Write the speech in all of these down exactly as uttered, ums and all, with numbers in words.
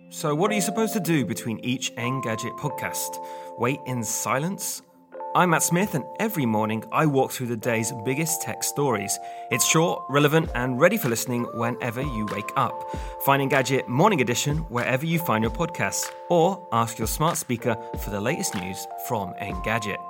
So what are you supposed to do between each Engadget podcast? Wait in silence? I'm Matt Smith, and every morning I walk through the day's biggest tech stories. It's short, relevant, and ready for listening whenever you wake up. Find Engadget Morning Edition wherever you find your podcasts, or ask your smart speaker for the latest news from Engadget.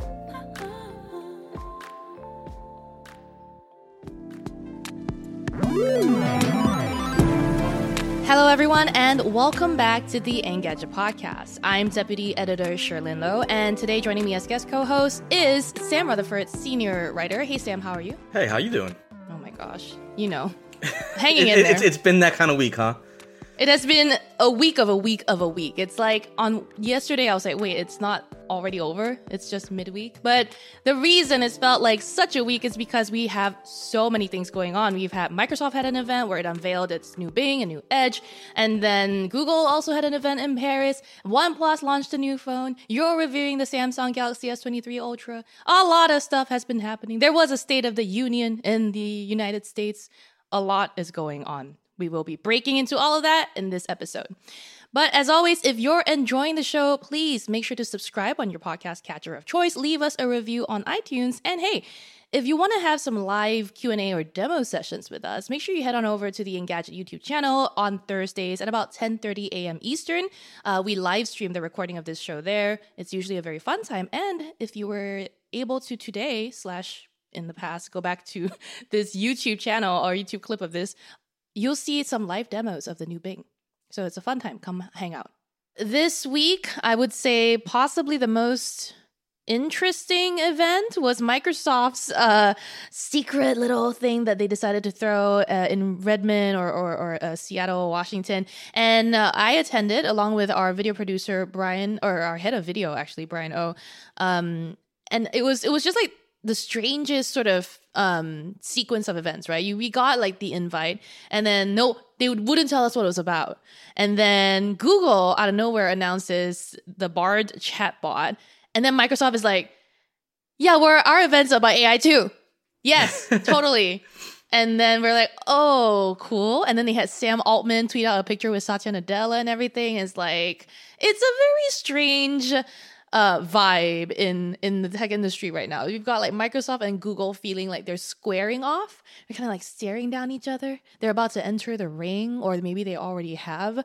Hello, everyone, and welcome back to the Engadget podcast. I'm Deputy Editor Sherlyn Low, and today joining me as guest co-host is Sam Rutherford, senior writer. Hey, Sam, how are you? Hey, how you doing? Oh my gosh, you know, hanging it, in there. It's, it's been that kind of week, huh? It has been a week of a week of a week. It's like on yesterday, I was like, wait, it's not already over. It's just midweek. But the reason it's felt like such a week is because we have so many things going on. We've had Microsoft had an event where it unveiled its new Bing, a new Edge. And then Google also had an event in Paris. OnePlus launched a new phone. You're reviewing the Samsung Galaxy S twenty-three Ultra. A lot of stuff has been happening. There was a State of the Union in the United States. A lot is going on. We will be breaking into all of that in this episode. But as always, if you're enjoying the show, please make sure to subscribe on your podcast catcher of choice. Leave us a review on iTunes. And hey, if you want to have some live Q and A or demo sessions with us, make sure you head on over to the Engadget YouTube channel on Thursdays at about ten thirty a.m. Eastern. Uh, we live stream the recording of this show there. It's usually a very fun time. And if you were able to today slash in the past, go back to this YouTube channel or YouTube clip of this, you'll see some live demos of the new Bing. So it's a fun time. Come hang out. This week, I would say possibly the most interesting event was Microsoft's uh, secret little thing that they decided to throw uh, in Redmond or, or, or uh, Seattle, Washington. And uh, I attended along with our video producer, Brian, or our head of video, actually, Brian O. Um, and it was it was just like the strangest sort of um, sequence of events, right? You, we got like the invite and then no, they wouldn't tell us what it was about. And then Google out of nowhere announces the Bard chatbot. And then Microsoft is like, yeah, we're, our event's about A I too. Yes, totally. And then we're like, oh, cool. And then they had Sam Altman tweet out a picture with Satya Nadella and everything. It's like, it's a very strange Uh, vibe in in the tech industry right now. You've got like Microsoft and Google feeling like they're squaring off. They're kind of like staring down each other. They're about to enter the ring, or maybe they already have.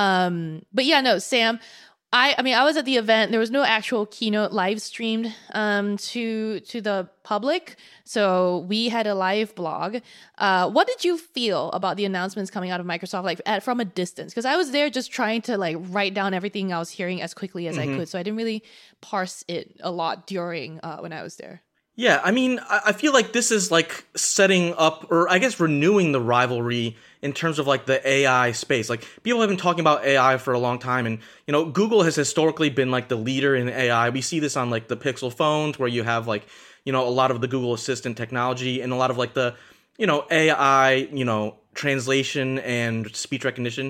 Um, but yeah, no, Sam. I, I mean, I was at the event. There was no actual keynote live streamed um, to to the public, so we had a live blog. Uh, what did you feel about the announcements coming out of Microsoft, like at, from a distance? Because I was there just trying to like write down everything I was hearing as quickly as mm-hmm. I could, so I didn't really parse it a lot during uh, when I was there. Yeah, I mean, I feel like this is like setting up, or I guess renewing the rivalry in terms of like the A I space. Like people have been talking about A I for a long time, and you know, Google has historically been like the leader in A I. We see this on like the Pixel phones, where you have like, you know, a lot of the Google Assistant technology and a lot of like the, you know, A I, you know, translation and speech recognition.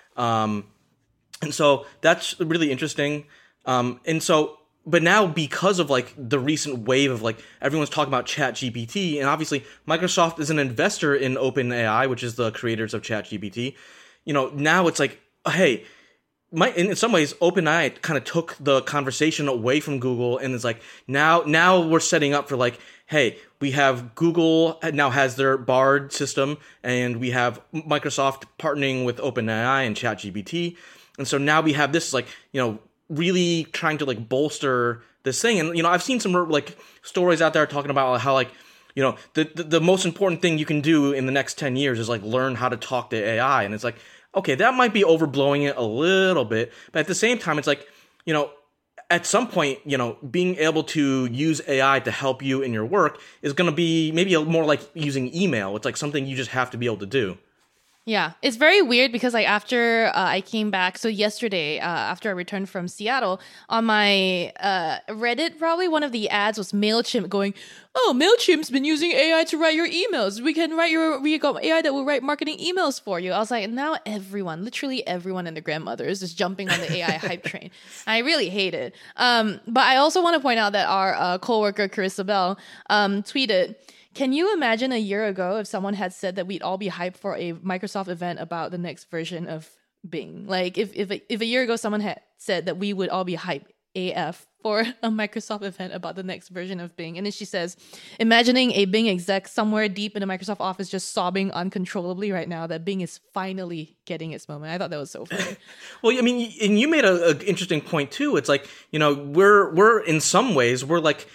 Um, and so that's really interesting. Um, and so. But now, because of like the recent wave of like everyone's talking about ChatGPT, and obviously Microsoft is an investor in OpenAI, which is the creators of ChatGPT. You know, now it's like, hey, my, in some ways, OpenAI kind of took the conversation away from Google, and it's like now, now we're setting up for like, hey, we have Google now has their Bard system, and we have Microsoft partnering with OpenAI and ChatGPT, and so now we have this like, you know, really trying to like bolster this thing. And you know, I've seen some like stories out there talking about how like, you know, the, the the most important thing you can do in the next ten years is like learn how to talk to A I. And it's like, okay, that might be overblowing it a little bit, but at the same time it's like, you know, at some point, you know, being able to use A I to help you in your work is going to be maybe a, more like using email. It's like something you just have to be able to do. Yeah, it's very weird because like after uh, I came back, so yesterday uh, after I returned from Seattle, on my uh, Reddit, probably one of the ads was MailChimp going, oh, MailChimp's been using A I to write your emails. We can write your, we got A I that will write marketing emails for you. I was like, now everyone, literally everyone and their grandmother is just jumping on the A I hype train. I really hate it. Um, but I also want to point out that our uh, coworker, Carissa Bell, um, tweeted, can you imagine a year ago if someone had said that we'd all be hyped for a Microsoft event about the next version of Bing. Like if if if a year ago someone had said that we would all be hype A F for a Microsoft event about the next version of Bing, and then she says, imagining a Bing exec somewhere deep in a Microsoft office just sobbing uncontrollably right now that Bing is finally getting its moment. I thought that was so funny. Well, I mean, and you made a, a interesting point too. It's like, you know, we're we're in some ways we're like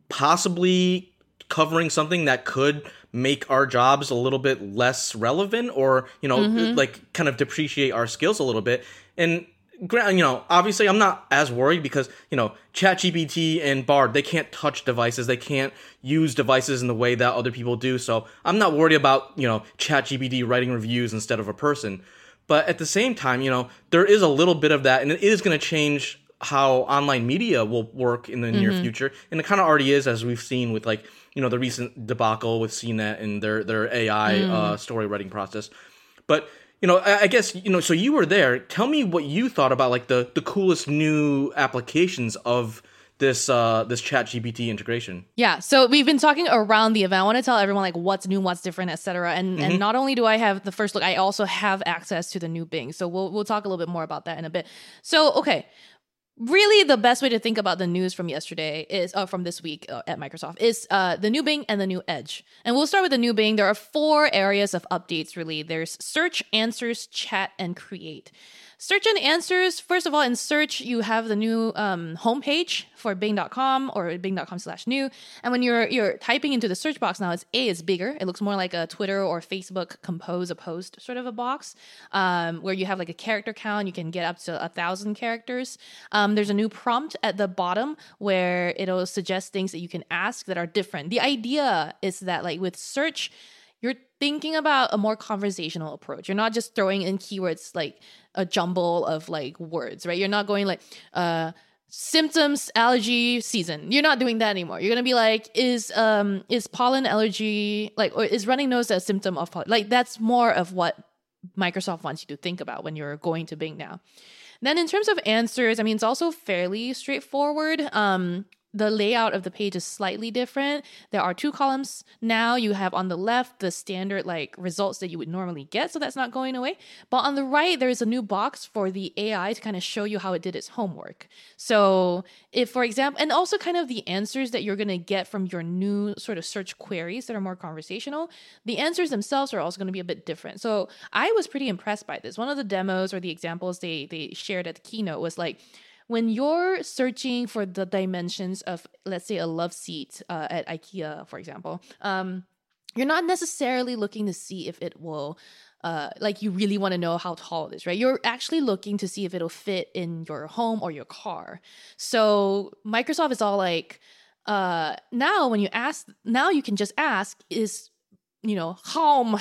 possibly covering something that could make our jobs a little bit less relevant, or, you know, mm-hmm. like kind of depreciate our skills a little bit. And you know, obviously I'm not as worried because, you know, ChatGPT and Bard, they can't touch devices. They can't use devices in the way that other people do. So I'm not worried about, you know, ChatGPT writing reviews instead of a person. But at the same time, you know, there is a little bit of that, and it is going to change how online media will work in the mm-hmm. near future. And it kind of already is, as we've seen with, like, you know, the recent debacle with C net and their, their A I mm. uh, story writing process. But you know, I guess, you know, so you were there. Tell me what you thought about, like, the, the coolest new applications of this uh, this ChatGPT integration. Yeah, so we've been talking around the event. I want to tell everyone, like, what's new, what's different, et cetera. And, mm-hmm. and not only do I have the first look, I also have access to the new Bing. So we'll we'll talk a little bit more about that in a bit. So, okay. Really, the best way to think about the news from yesterday is, uh, from this week uh, at Microsoft, is uh, the new Bing and the new Edge. And we'll start with the new Bing. There are four areas of updates, really. There's search, answers, chat, and create. Search and answers, first of all, in search, you have the new um, homepage for bing dot com or bing dot com slash new. And when you're you're typing into the search box now, it's A, is bigger. It looks more like a Twitter or Facebook compose a post sort of a box, um, where you have like a character count. You can get up to a thousand characters. Um, there's a new prompt at the bottom where it'll suggest things that you can ask that are different. The idea is that, like, with search, you're thinking about a more conversational approach. You're not just throwing in keywords like a jumble of like words, right? You're not going like uh, symptoms, allergy, season. You're not doing that anymore. You're gonna be like, is um is pollen allergy like, or is running nose a symptom of pollen? Like, that's more of what Microsoft wants you to think about when you're going to Bing now. Then in terms of answers, I mean, it's also fairly straightforward. Um, The layout of the page is slightly different. There are two columns now. You have on the left the standard like results that you would normally get, so that's not going away. But on the right, there is a new box for the A I to kind of show you how it did its homework. So if, for example, and also kind of the answers that you're going to get from your new sort of search queries that are more conversational, the answers themselves are also going to be a bit different. So I was pretty impressed by this. One of the demos or the examples they they shared at the keynote was like, when you're searching for the dimensions of, let's say, a love seat uh, at IKEA, for example, um, you're not necessarily looking to see if it will, uh, like, you really want to know how tall it is, right? You're actually looking to see if it'll fit in your home or your car. So Microsoft is all like, uh, now when you ask, now you can just ask, is, you know, how my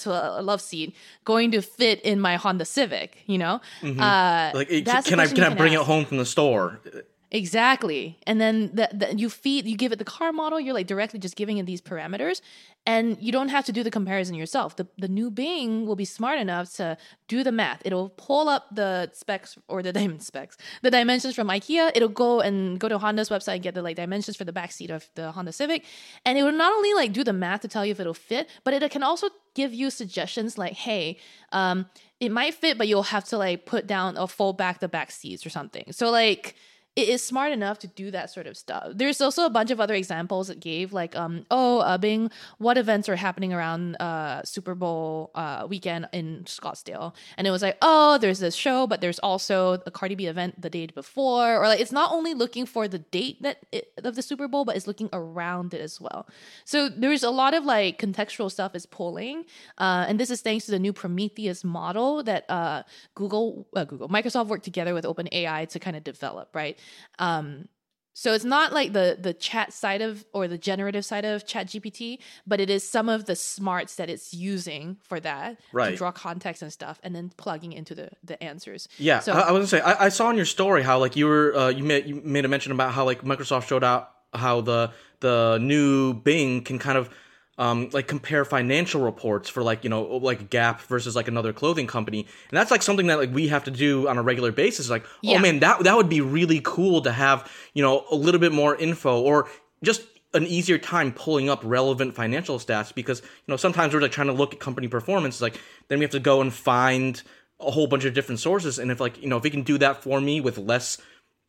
a love seat going to fit in my Honda Civic, you know? Mm-hmm. Uh, like, can I can I bring ask. it home from the store? Exactly. And then the, the, you feed, you give it the car model, you're like directly just giving it these parameters, and you don't have to do the comparison yourself. The the new Bing will be smart enough to do the math. It'll pull up the specs or the diamond specs, the dimensions from IKEA. It'll go and go to Honda's website and get the like dimensions for the backseat of the Honda Civic. And it will not only like do the math to tell you if it'll fit, but it can also give you suggestions like, hey, um, it might fit, but you'll have to like put down or fold back the back seats or something. So like, it is smart enough to do that sort of stuff. There's also a bunch of other examples it gave, like, um, oh, uh, Bing, what events are happening around uh, Super Bowl uh, weekend in Scottsdale? And it was like, oh, there's this show, but there's also a Cardi B event the day before. Or like, it's not only looking for the date that it, of the Super Bowl, but it's looking around it as well. So there's a lot of like contextual stuff is pulling, uh, and this is thanks to the new Prometheus model that uh, Google, uh, Google, Microsoft worked together with OpenAI to kind of develop, right? Um, so it's not like the the chat side of or the generative side of ChatGPT, but it is some of the smarts that it's using for that right. to draw context and stuff, and then plugging into the, the answers. Yeah, so, I, I was gonna say I, I saw in your story how like you were uh, you made you made a mention about how like Microsoft showed out how the the new Bing can kind of Um, like compare financial reports for like, you know, like Gap versus like another clothing company. And that's like something that like we have to do on a regular basis. Like, yeah. oh man, that that would be really cool to have, you know, a little bit more info or just an easier time pulling up relevant financial stats, because, you know, sometimes we're like trying to look at company performance. Like then we have to go and find a whole bunch of different sources. And if like, you know, if it can do that for me with less,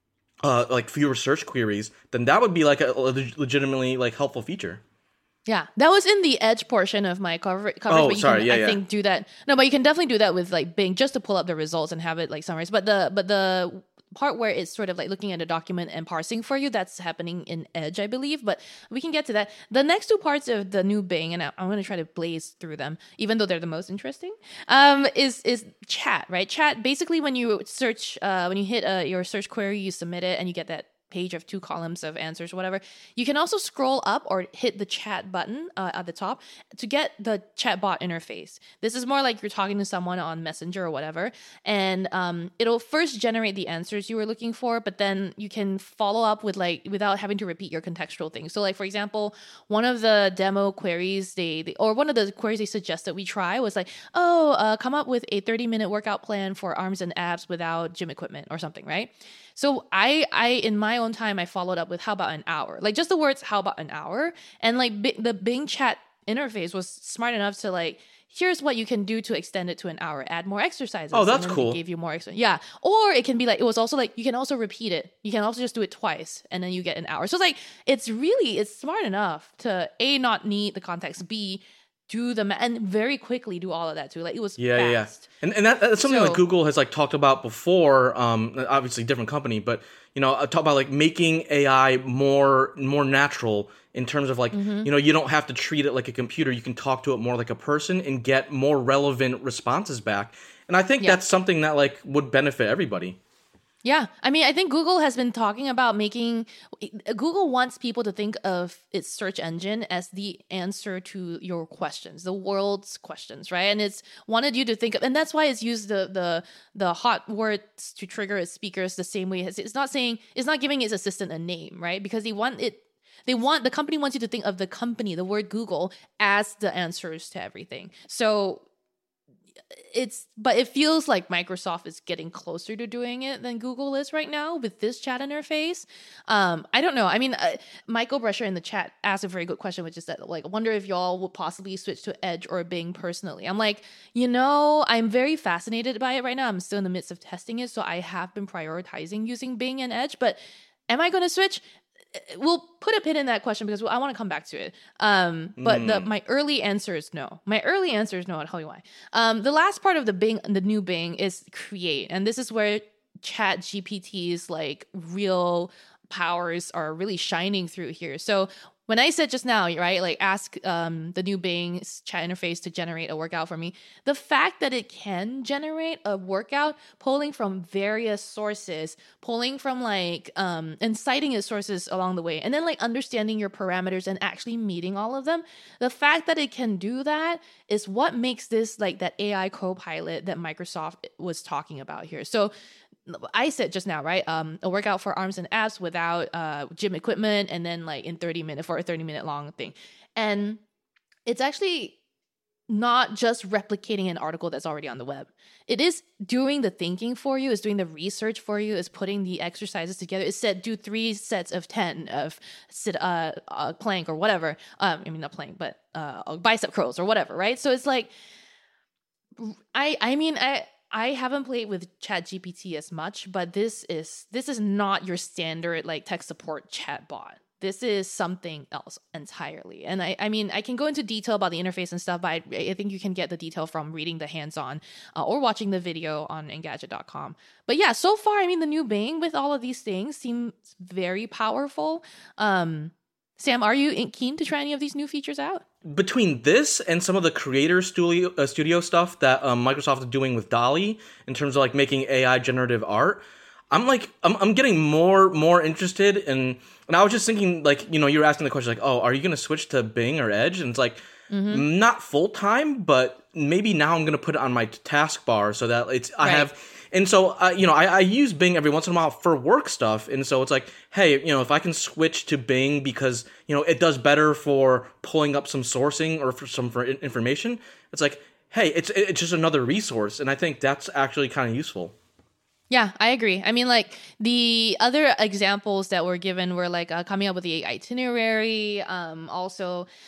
uh, like fewer search queries, then that would be like a, a legitimately like helpful feature. Yeah, that was in the Edge portion of my cover- coverage. Oh, but you sorry, can, yeah, I yeah. think do that. No, but you can definitely do that with like Bing just to pull up the results and have it like summarized. But the but the part where it's sort of like looking at a document and parsing for you, that's happening in Edge, I believe. But we can get to that. The next two parts of the new Bing, and I, I'm going to try to blaze through them, even though they're the most interesting, um, is is chat, right? Chat, basically when you search, uh, when you hit uh, your search query, you submit it, and you get that page of two columns of answers, whatever. You can also scroll up or hit the chat button uh, at the top to get the chatbot interface. This is more like you're talking to someone on Messenger or whatever, and um, it'll first generate the answers you were looking for, but then you can follow up with like without having to repeat your contextual things. So, like for example, one of the demo queries they, they or one of the queries they suggested we try was like, oh, uh, come up with a thirty minute workout plan for arms and abs without gym equipment or something, right? So I, I, in my own time, I followed up with how about an hour? Like just the words, how about an hour? And like B- the Bing chat interface was smart enough to like, here's what you can do to extend it to an hour. Add more exercises. Oh, that's and then cool. It gave you more extra. Yeah. Or it can be like, it was also like, you can also repeat it. You can also just do it twice and then you get an hour. So it's like, it's really, it's smart enough to A, not need the context, B, do the ma- and very quickly do all of that too. Like it was yeah, fast. Yeah, and and that, that's something So- that Google has like talked about before. Um, obviously different company, but you know, talk about like making A I more more natural in terms of like Mm-hmm. you know you don't have to treat it like a computer. You can talk to it more like a person and get more relevant responses back. And I think Yeah. that's something that like would benefit everybody. Yeah. I mean, I think Google has been talking about making Google wants people to think of its search engine as the answer to your questions, the world's questions, right? And it's wanted you to think of, and that's why it's used the the the hot words to trigger its speakers the same way. It's not saying it's not giving its assistant a name, right? Because they want it they want the company wants you to think of the company, the word Google, as the answers to everything. So it's but it feels like Microsoft is getting closer to doing it than Google is right now with this chat interface. Um, I don't know. I mean, uh, Michael Brescher in the chat asked a very good question, which is that like, I wonder if y'all will possibly switch to Edge or Bing personally. I'm like, you know, I'm very fascinated by it right now. I'm still in the midst of testing it, so I have been prioritizing using Bing and Edge. But am I going to switch? We'll put a pin in that question because I want to come back to it. Um, but the, my early answer is no. My early answer is no. I'll tell you why. Um, the last part of the Bing, the new Bing, is create, and this is where Chat G P T's like real powers are really shining through here. So when I said just now, right, like ask um, the new Bing chat interface to generate a workout for me, the fact that it can generate a workout pulling from various sources, pulling from like, um, and citing its sources along the way, and then like understanding your parameters and actually meeting all of them, the fact that it can do that is what makes this like that A I co-pilot that Microsoft was talking about here. So I said just now, right? Um, a workout for arms and abs without uh, gym equipment, and then like in thirty minutes for a thirty minute long thing. And it's actually not just replicating an article that's already on the web. It is doing the thinking for you, is doing the research for you, is putting the exercises together. It said do three sets of ten of sit uh, uh plank or whatever. Um, I mean not plank, but uh bicep curls or whatever, right? So it's like I I mean I I haven't played with ChatGPT as much, but this is this is not your standard like tech support chatbot. This is something else entirely. And I, I mean, I can go into detail about the interface and stuff, but I, I think you can get the detail from reading the hands-on uh, or watching the video on Engadget dot com. But yeah, so far, I mean, the new Bing with all of these things seems very powerful. Um, Sam, are you in- keen to try any of these new features out? Between this and some of the creator studio uh, studio stuff that um, Microsoft is doing with DALL-E in terms of like making A I generative art, I'm like I'm I'm getting more more interested in. And I was just thinking, like, you know, you were asking the question like, oh, are you going to switch to Bing or Edge? And it's like mm-hmm. not full time, but maybe now I'm going to put it on my taskbar so that it's I right. have. And so, uh, you know, I, I use Bing every once in a while for work stuff. And so it's like, hey, you know, if I can switch to Bing because, you know, it does better for pulling up some sourcing or for some for information, it's like, hey, it's it's just another resource. And I think that's actually kind of useful. Yeah, I agree. I mean, like the other examples that were given were like uh, coming up with the itinerary. Um, also,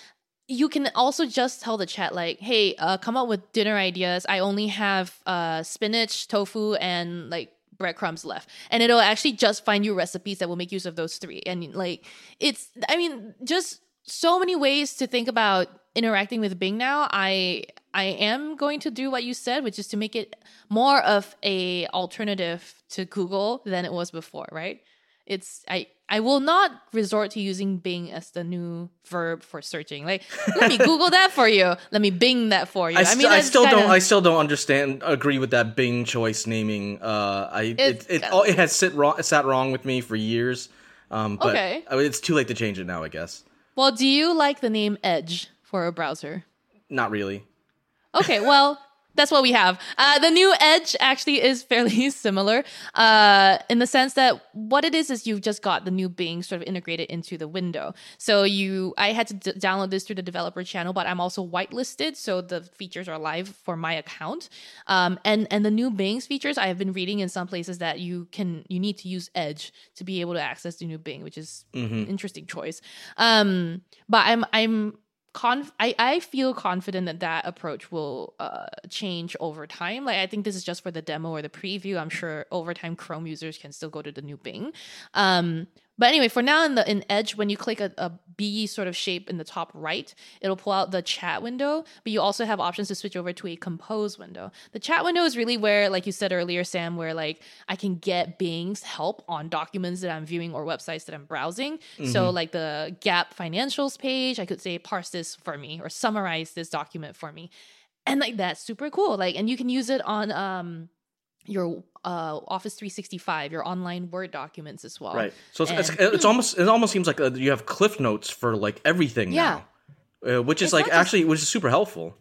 you can also just tell the chat like, hey, uh, come up with dinner ideas. I only have uh, spinach, tofu, and like breadcrumbs left. And it'll actually just find you recipes that will make use of those three. And like, it's, I mean, just so many ways to think about interacting with Bing now. I I am going to do what you said, which is to make it more of a alternative to Google than it was before, right? It's I I will not resort to using Bing as the new verb for searching. Like, let me Google that for you. Let me Bing that for you. I, I st- mean, I that's still kinda, don't. I still don't understand. Agree with that Bing choice naming. Uh, I it It's it, kinda- oh, it has sit wrong. Sat wrong with me for years. Um, but Okay. I mean, it's too late to change it now. I guess. Well, do you like the name Edge for a browser? Not really. Okay, well, that's what we have. Uh, the new Edge actually is fairly similar uh, in the sense that what it is is you've just got the new Bing sort of integrated into the window. So you, I had to d- download this through the developer channel, but I'm also whitelisted, so the features are live for my account. Um, and and the new Bing's features, I have been reading in some places that you can you need to use Edge to be able to access the new Bing, which is Mm-hmm. an interesting choice. Um, but I'm I'm. Conf- I, I feel confident that that approach will uh, change over time. Like, I think this is just for the demo or the preview. I'm sure over time Chrome users can still go to the new Bing. Um, but anyway, for now in the in Edge, when you click a, a B sort of shape in the top right, it'll pull out the chat window, but you also have options to switch over to a compose window. The chat window is really where, like you said earlier, Sam, where like I can get Bing's help on documents that I'm viewing or websites that I'm browsing. Mm-hmm. So like the Gap financials page, I could say parse this for me or summarize this document for me. And like that's super cool. Like, and you can use it on um your uh Office three sixty-five, your online Word documents as well. Right. So it's, And- it's, it's almost it almost seems like uh you have cliff notes for like everything Yeah. now, uh, which is It's like not just- actually which is super helpful.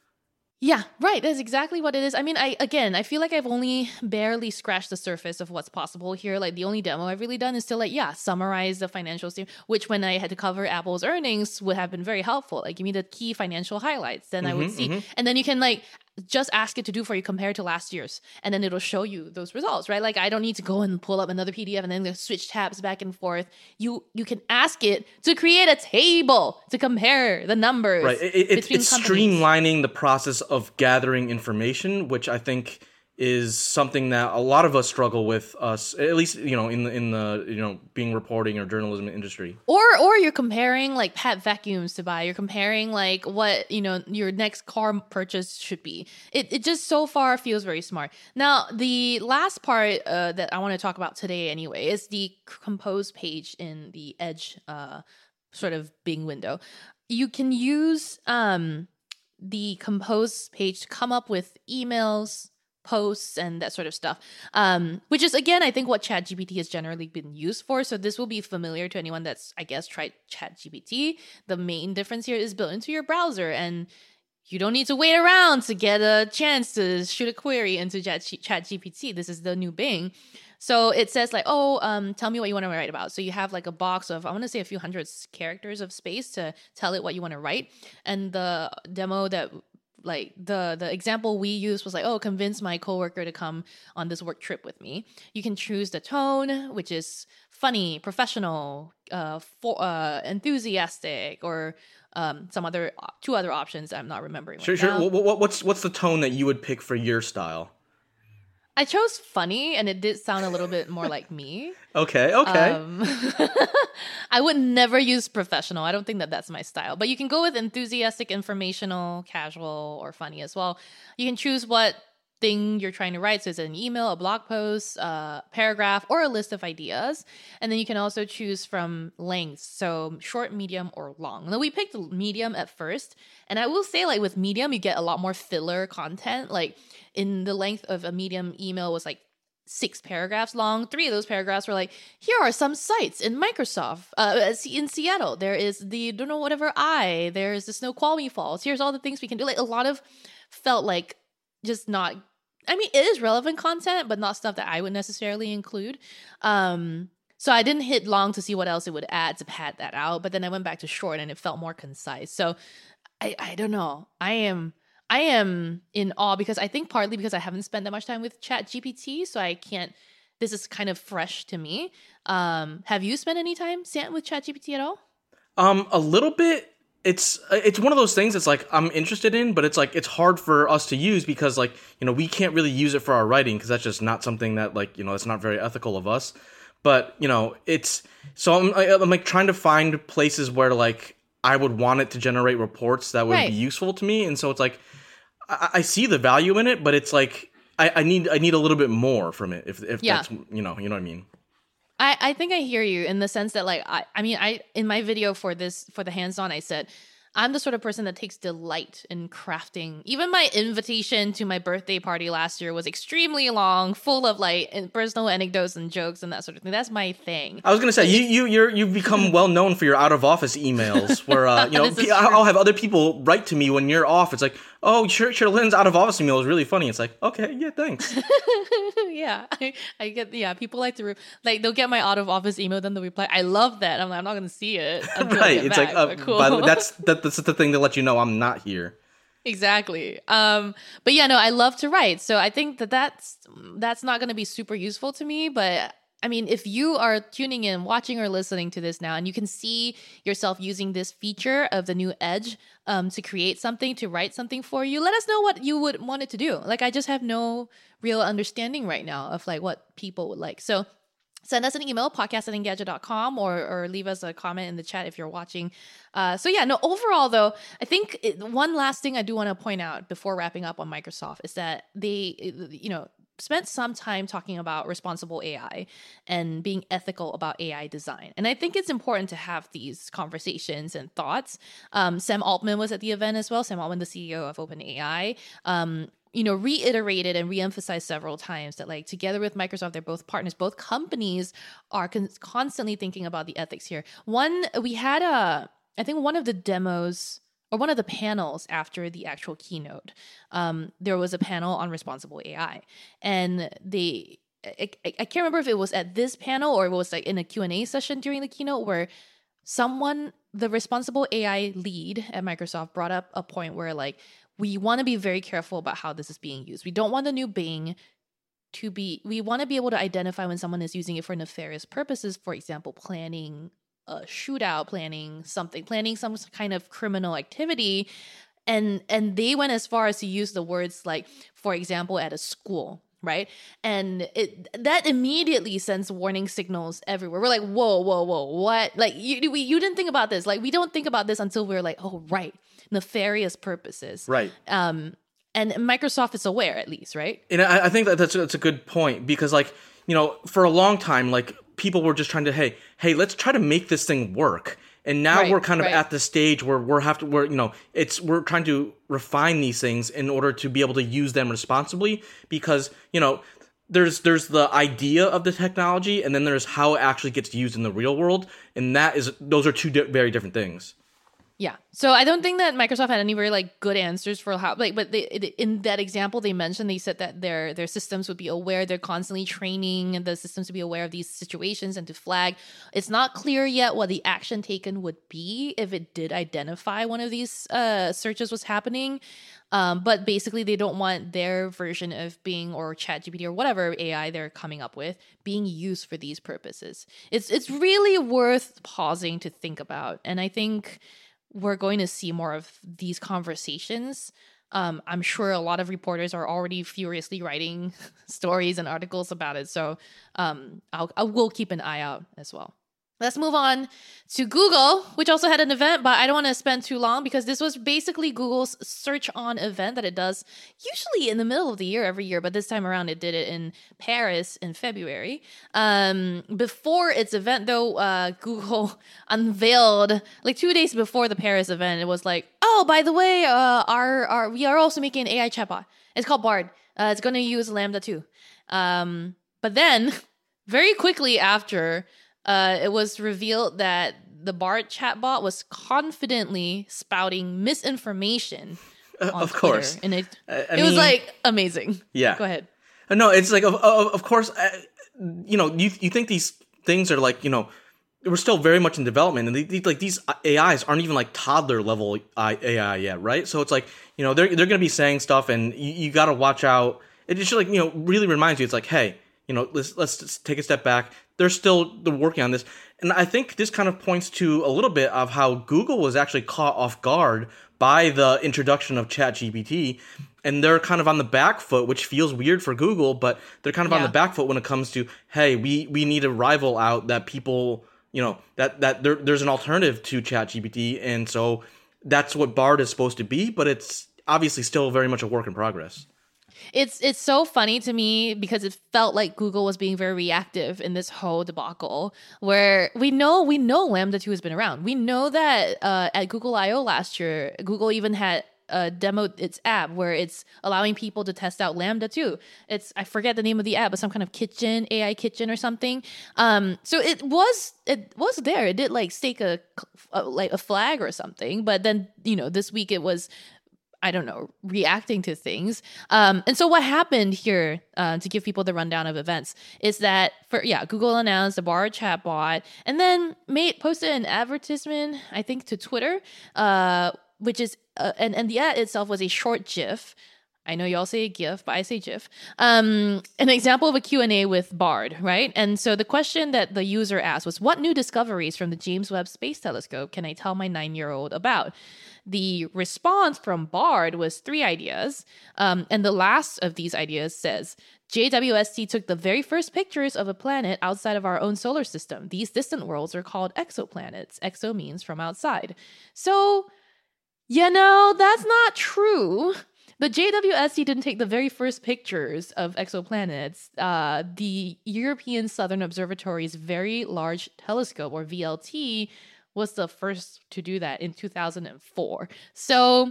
Yeah, right. That's exactly what it is. I mean, I again, I feel like I've only barely scratched the surface of what's possible here. Like the only demo I've really done is to like, yeah, summarize the financial statement, which when I had to cover Apple's earnings would have been very helpful. Like give me the key financial highlights, then I would Mhm, see. mhm. And then you can like just ask it to do for you compared to last year's, and then it'll show you those results, right? Like I don't need to go and pull up another P D F and then switch tabs back and forth. You you can ask it to create a table to compare the numbers. Right. It, it, it's between it's companies. streamlining the process of gathering information, which I think is something that a lot of us struggle with. Us, at least, you know, in the in the you know being reporting or journalism industry. Or or you're comparing like pet vacuums to buy. You're comparing like what, you know, your next car purchase should be. It it just so far feels very smart. Now, the last part uh, that I want to talk about today anyway is the compose page in the Edge uh, sort of Bing window. You can use um, the compose page to come up with emails, posts, and that sort of stuff, um, which is, again, I think what ChatGPT has generally been used for. So this will be familiar to anyone that's, I guess, tried ChatGPT. The main difference here is built into your browser, and you don't need to wait around to get a chance to shoot a query into Chat ChatGPT. This is the new Bing. So it says like, oh, um, tell me what you want to write about. So you have like a box of, I want to say a few hundred characters of space to tell it what you want to write. And the demo that like the the example we used was like, oh, convince my coworker to come on this work trip with me. You can choose the tone, which is funny, professional, uh, for, uh enthusiastic, or um, some other two other options that I'm not remembering. Sure, right sure. now. What, what, what's what's the tone that you would pick for your style? I chose funny, and it did sound a little bit more like me. Okay, okay. Um, I would never use professional. I don't think that that's my style. But you can go with enthusiastic, informational, casual, or funny as well. You can choose what thing you're trying to write. So it's an email, a blog post, a paragraph, or a list of ideas. And then you can also choose from lengths. So short, medium, or long. Now we picked medium at first. And I will say, like with medium, you get a lot more filler content. Like in the length of a medium email was like six paragraphs long. Three of those paragraphs were like, here are some sites in Microsoft, uh, in Seattle. There is the, don't know, whatever I, there's the Snoqualmie Falls. Here's all the things we can do. Like a lot of felt like just not, I mean, it is relevant content, but not stuff that I would necessarily include. Um, so I didn't hit long to see what else it would add to pad that out. But then I went back to short and it felt more concise. So I, I don't know. I am... I am in awe because I think partly because I haven't spent that much time with ChatGPT, so I can't, this is kind of fresh to me. Um, have you spent any time, Sam, with ChatGPT at all? Um, a little bit. it's it's one of those things. It's like I'm interested in, but it's like it's hard for us to use because like you know we can't really use it for our writing because that's just not something that like you know it's not very ethical of us. But you know it's so I'm I'm like trying to find places where like I would want it to generate reports that would Right. be useful to me, and so it's like I, I see the value in it, but it's like I, I need I need a little bit more from it if if Yeah. that's you know you know what I mean. I, I think I hear you in the sense that like I, I mean I in my video for this for the hands-on I said I'm the sort of person that takes delight in crafting. Even my invitation to my birthday party last year was extremely long, full of like in- personal anecdotes and jokes and that sort of thing. That's my thing. I was gonna say you you you're, you've become well known for your out of office emails, where uh, you know This is I'll true. I'll have other people write to me when you're off. It's like, oh, sure, sure, Lynn's out of office email is really funny. It's like, okay, yeah, thanks. yeah, I, I get yeah. People like to re- like they'll get my out of office email, then they'll reply. I love that. I'm like I'm not gonna see it until I Right? get It's back, like, uh, but cool. by the way, that's that, that's the thing to let you know I'm not here. Exactly. Um, but yeah, no, I love to write. So I think that that's, that's not going to be super useful to me. But I mean, if you are tuning in, watching or listening to this now, and you can see yourself using this feature of the new Edge um, to create something, to write something for you, let us know what you would want it to do. Like, I just have no real understanding right now of like what people would like. So send us an email, podcast at engadget dot com, or or leave us a comment in the chat if you're watching. Uh, so yeah, no, overall though, I think it, one last thing I do want to point out before wrapping up on Microsoft is that they, you know, spent some time talking about responsible A I and being ethical about A I design. And I think it's important to have these conversations and thoughts. Um, Sam Altman was at the event as well. Sam Altman, the C E O of OpenAI. Um, you know, reiterated and reemphasized several times that like together with Microsoft, they're both partners. Both companies are con- constantly thinking about the ethics here. One, we had a, I think one of the demos or one of the panels after the actual keynote, um, there was a panel on responsible A I. And they, I, I I can't remember if it was at this panel or it was like in a Q and A session during the keynote where someone, the responsible A I lead at Microsoft brought up a point where like, we want to be very careful about how this is being used. We don't want the new Bing to be, we want to be able to identify when someone is using it for nefarious purposes, for example, planning a shootout, planning something, planning some kind of criminal activity. And, and they went as far as to use the words like, for example, at a school, right? And it that immediately sends warning signals everywhere. We're like, whoa, whoa, whoa, what? Like, you, we, you didn't think about this. Like, we don't think about this until we're like, oh, right. Nefarious purposes. Right. Um, and Microsoft is aware, at least, right? And I, I think that that's, that's a good point because, like, you know, for a long time, like, people were just trying to, hey, hey, let's try to make this thing work. And now Right, we're kind of right. at the stage where we're have to, where you know, it's we're trying to refine these things in order to be able to use them responsibly because you know. There's there's the idea of the technology, and then there's how it actually gets used in the real world, and that is those are two di- very different things. Yeah. So I don't think that Microsoft had any very like good answers for how like but they, in that example they mentioned they said that their their systems would be aware, they're constantly training the systems to be aware of these situations and to flag. It's not clear yet what the action taken would be if it did identify one of these uh searches was happening. Um, but basically they don't want their version of Bing or ChatGPT or whatever A I they're coming up with being used for these purposes. It's it's really worth pausing to think about. And I think we're going to see more of these conversations. Um, I'm sure a lot of reporters are already furiously writing stories and articles about it. So um, I'll, I will keep an eye out as well. Let's move on to Google, which also had an event, but I don't want to spend too long because this was basically Google's Search On event that it does usually in the middle of the year every year, but this time around it did it in Paris in February. Um, before its event, though, uh, Google unveiled, like two days before the Paris event, it was like, oh, by the way, uh, our, our we are also making an A I chatbot. It's called Bard. Uh, it's going to use Lambda too. Um, but then, very quickly after, Uh, it was revealed that the Bard chatbot was confidently spouting misinformation Uh, on of Twitter. course, And it, I, I it mean, was like amazing. yeah. Go ahead. Uh, No, it's like of of, of course, uh, you know, you you think these things are like you know, we're still very much in development, and they, they, like these A Is aren't even like toddler level A I yet, right? So it's like you know they're they're gonna be saying stuff, and you, you got to watch out. It just like you know really reminds you, it's like hey. You know, let's let's just take a step back. they're still they're working on this. And I think this kind of points to a little bit of how Google was actually caught off guard by the introduction of ChatGPT. And they're kind of on the back foot, which feels weird for Google, but they're kind of yeah. on the back foot when it comes to, hey, we, we need a rival out that people, you know, that, that there, there's an alternative to ChatGPT. And so that's what Bard is supposed to be, but it's obviously still very much a work in progress. It's it's so funny to me because it felt like Google was being very reactive in this whole debacle, where we know we know Lambda two has been around. We know that uh, at Google I O last year, Google even had uh, demoed its app where it's allowing people to test out Lambda two. It's I forget the name of the app, but some kind of kitchen, A I kitchen or something. Um, so it was it was there. It did like stake a, a like a flag or something. But then you know this week it was, I don't know, reacting to things. Um, and so what happened here, uh, to give people the rundown of events, is that for yeah, Google announced the Bard chatbot and then made posted an advertisement, I think, to Twitter, uh, which is uh, and and the ad itself was a short GIF. I know y'all say GIF, but I say GIF. Um, an example of a Q and A with Bard, right? And so the question that the user asked was, what new discoveries from the James Webb Space Telescope can I tell my nine-year-old about? The response from Bard was three ideas. Um, and the last of these ideas says, J W S T took the very first pictures of a planet outside of our own solar system. These distant worlds are called exoplanets. Exo means from outside. So, you know, that's not true. The J W S T didn't take the very first pictures of exoplanets. Uh, the European Southern Observatory's Very Large Telescope, or V L T, was the first to do that in two thousand four. So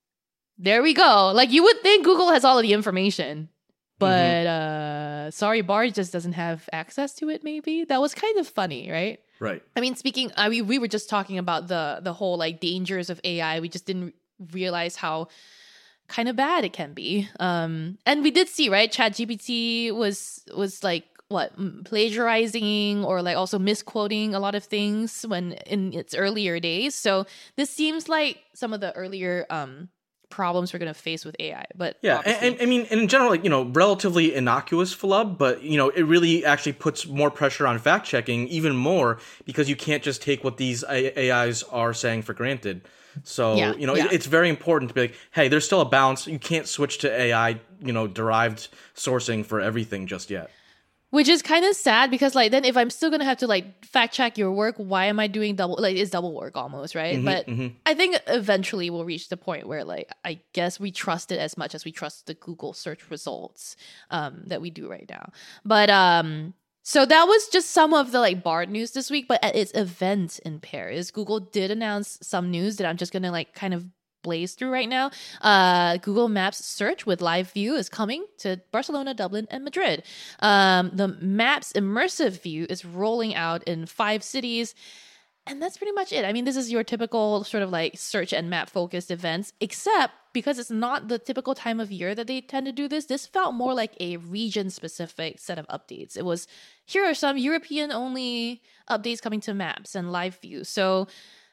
there we go. Like, you would think Google has all of the information, but mm-hmm. uh, sorry, Bard just doesn't have access to it, maybe? That was kind of funny, right? Right. I mean, speaking, I mean, we were just talking about the the whole, like, dangers of A I. We just didn't realize how kind of bad it can be. Um, and we did see, right? ChatGPT was was like, what, plagiarizing or like also misquoting a lot of things when in its earlier days. So this seems like some of the earlier um problems we're going to face with A I. But yeah, and, and I mean, in general, like, you know, relatively innocuous flub, but you know, it really actually puts more pressure on fact checking even more because you can't just take what these A Is are saying for granted. So, yeah, you know, yeah. it, it's very important to be like, hey, there's still a balance. You can't switch to A I, you know, derived sourcing for everything just yet. Which is kind of sad because, like, then if I'm still going to have to, like, fact check your work, why am I doing double, like, it's double work almost, right? Mm-hmm, but mm-hmm. I think eventually we'll reach the point where, like, I guess we trust it as much as we trust the Google search results um, that we do right now. But, um... So that was just some of the like Bard news this week, but at its event in Paris, Google did announce some news that I'm just going to like kind of blaze through right now. Uh, Google Maps search with live view is coming to Barcelona, Dublin, and Madrid. Um, the Maps immersive view is rolling out in five cities. And that's pretty much it. I mean, this is your typical sort of like search and map focused events, except because it's not the typical time of year that they tend to do this. This felt more like a region specific set of updates. It was, here are some European only updates coming to Maps and live view. So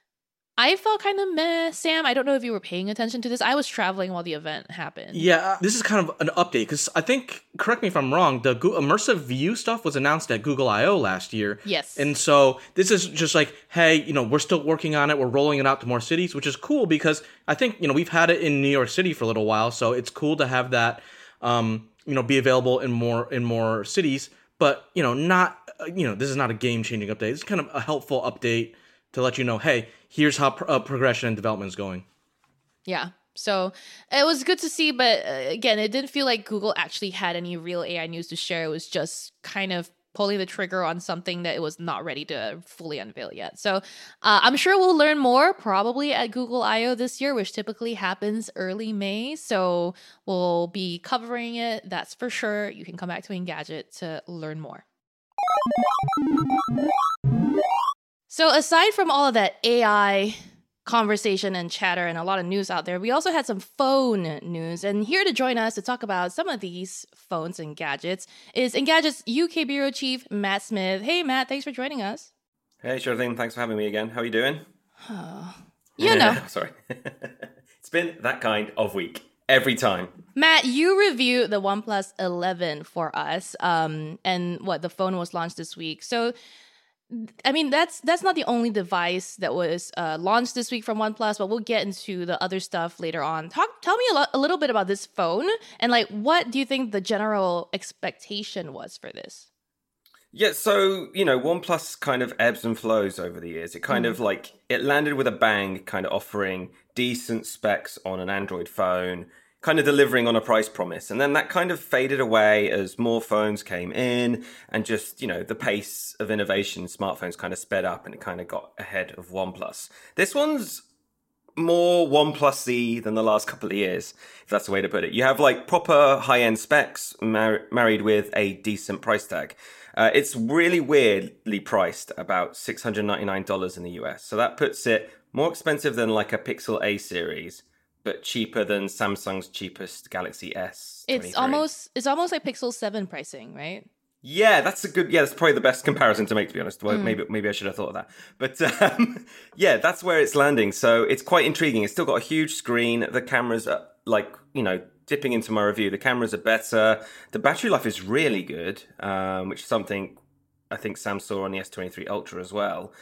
I felt kind of meh. Sam, I don't know if you were paying attention to this. I was traveling while the event happened. Yeah, this is kind of an update because I think, correct me if I'm wrong, the Go- immersive view stuff was announced at Google I O last year. Yes. And so this is just like, hey, you know, we're still working on it. We're rolling it out to more cities, which is cool because I think, you know, we've had it in New York City for a little while. So it's cool to have that, um, you know, be available in more in more cities. But, you know, not, you know, this is not a game-changing update. It's kind of a helpful update to let you know, hey, here's how pro- uh, progression and development is going. Yeah. So it was good to see, but uh, again, it didn't feel like Google actually had any real A I news to share. It was just kind of pulling the trigger on something that it was not ready to fully unveil yet. So uh, I'm sure we'll learn more probably at Google I O this year, which typically happens early May. So we'll be covering it. That's for sure. You can come back to Engadget to learn more. So aside from all of that A I conversation and chatter and a lot of news out there, we also had some phone news. And here to join us to talk about some of these phones and gadgets is Engadget's U K Bureau Chief, Matt Smith. Hey, Matt, thanks for joining us. Hey, sure thing. Thanks for having me again. How are you doing? You know. Sorry. It's been that kind of week. every time. Matt, you reviewed the OnePlus eleven for us, um, and what the phone was launched this week. So, I mean, that's that's not the only device that was uh, launched this week from OnePlus, but we'll get into the other stuff later on. Talk, tell me a, lo- a little bit about this phone, and like, what do you think the general expectation was for this? Yeah, so, you know, OnePlus kind of ebbs and flows over the years. It kind mm. of like, it landed with a bang, kind of offering decent specs on an Android phone, kind of delivering on a price promise. And then that kind of faded away as more phones came in and just, you know, the pace of innovation, smartphones kind of sped up and it kind of got ahead of OnePlus. This one's more OnePlus-y than the last couple of years, if that's the way to put it. You have like proper high-end specs mar- married with a decent price tag. Uh, it's really weirdly priced, about six hundred ninety-nine dollars in the U S. So that puts it more expensive than like a Pixel A series, but cheaper than Samsung's cheapest Galaxy S twenty-three. It's almost it's almost like Pixel seven pricing, right? Yeah, that's a good. Yeah, that's probably the best comparison to make, to be honest. Well, mm. Maybe maybe I should have thought of that. But um, yeah, that's where it's landing. So it's quite intriguing. It's still got a huge screen. The cameras are like, you know, dipping into my review, the cameras are better. The battery life is really good, um, which is something I think Sam saw on the S twenty-three Ultra as well.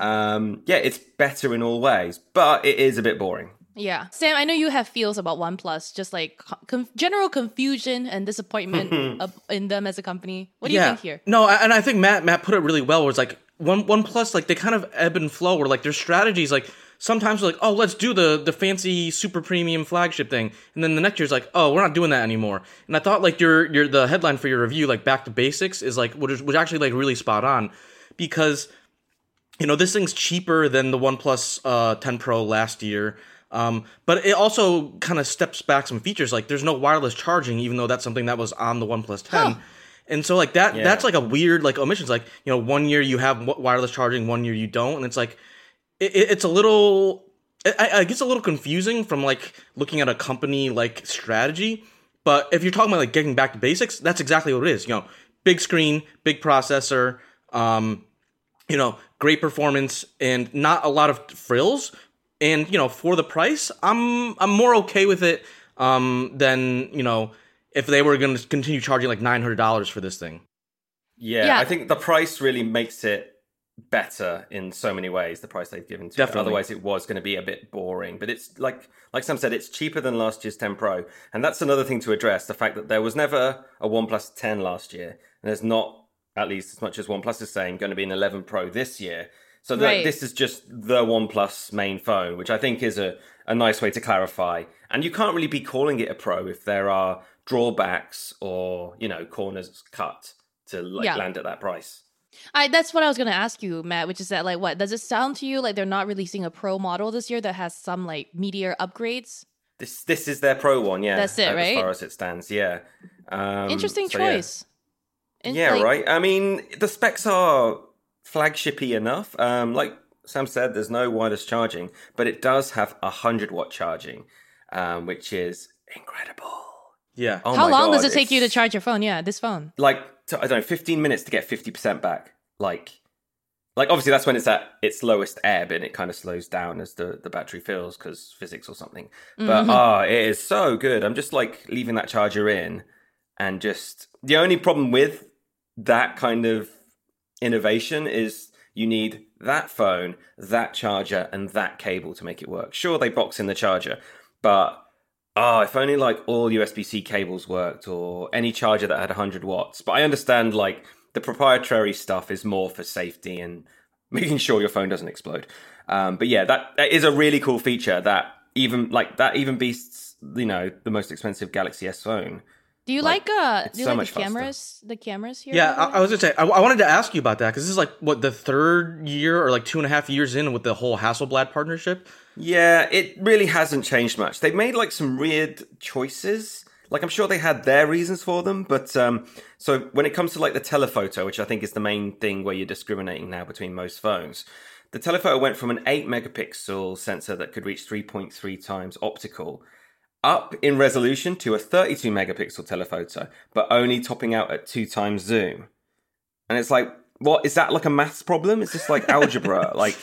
Um, yeah, it's better in all ways, but it is a bit boring. Yeah. Sam, I know you have feels about OnePlus, just like com- general confusion and disappointment in them as a company. What do yeah. you think here? No, and I think Matt Matt put it really well, where it's like One OnePlus, like they kind of ebb and flow, where like their strategies, like sometimes they're like, oh, let's do the the fancy super premium flagship thing, and then the next year's like, oh, we're not doing that anymore. And I thought like your your the headline for your review, like Back to Basics, is like which is which actually like really spot on, because you know this thing's cheaper than the OnePlus uh, ten Pro last year. Um, but it also kind of steps back some features, like there's no wireless charging, even though that's something that was on the OnePlus ten. Huh. And so like that, yeah. that's like a weird like omission. It's like, you know, one year you have wireless charging, one year you don't. And it's like, it, it's a little, it, it gets a little confusing from like looking at a company like strategy. But if you're talking about like getting back to basics, that's exactly what it is. You know, big screen, big processor, um, you know, great performance and not a lot of frills. And, you know, for the price, I'm I'm more okay with it um, than, you know, if they were going to continue charging like nine hundred dollars for this thing. Yeah, yeah, I think the price really makes it better in so many ways, the price they've given to Definitely. it. Otherwise, it was going to be a bit boring. But it's like, like Sam said, it's cheaper than last year's ten Pro. And that's another thing to address, the fact that there was never a OnePlus ten last year. And there's not, at least as much as OnePlus is saying, going to be an eleven Pro this year. So the, right. this is just the OnePlus main phone, which I think is a, a nice way to clarify. And you can't really be calling it a Pro if there are drawbacks or, you know, corners cut to like yeah. land at that price. I that's what I was going to ask you, Matt, which is that like what does it sound to you like they're not releasing a Pro model this year that has some like meteor upgrades? This this is their Pro one, yeah. That's it, right? As far as it stands, yeah. Um, Interesting so, choice. Yeah, In, yeah like, right. I mean, the specs are flagshipy enough. Um, like Sam said, there's no wireless charging, but it does have a hundred watt charging, um, which is incredible. Yeah. Oh How my long God, does it take it's you to charge your phone? Yeah, this phone. Like, I don't know, fifteen minutes to get fifty percent back. Like, like obviously that's when it's at its lowest ebb and it kind of slows down as the, the battery fills because physics or something. But, mm-hmm. oh, it is so good. I'm just like leaving that charger in and just, the only problem with that kind of innovation is you need that phone, that charger, and that cable to make it work. Sure, they box in the charger, but oh, if only like all U S B-C cables worked or any charger that had one hundred watts. But I understand like the proprietary stuff is more for safety and making sure your phone doesn't explode. Um, but yeah, that, that is a really cool feature that even like that even beats, you know, the most expensive Galaxy S phone. Do you like, like uh? Do you so like the faster. cameras? The cameras here. Yeah, I, I was gonna say I, I wanted to ask you about that because this is like what the third year or like two and a half years in with the whole Hasselblad partnership. Yeah, it really hasn't changed much. They've made like some weird choices. Like I'm sure they had their reasons for them, but um, so when it comes to like the telephoto, which I think is the main thing where you're discriminating now between most phones, the telephoto went from an eight megapixel sensor that could reach three point three times optical up in resolution to a thirty-two megapixel telephoto, but only topping out at two times zoom. And it's like, what is that like a maths problem? Is this like algebra? like,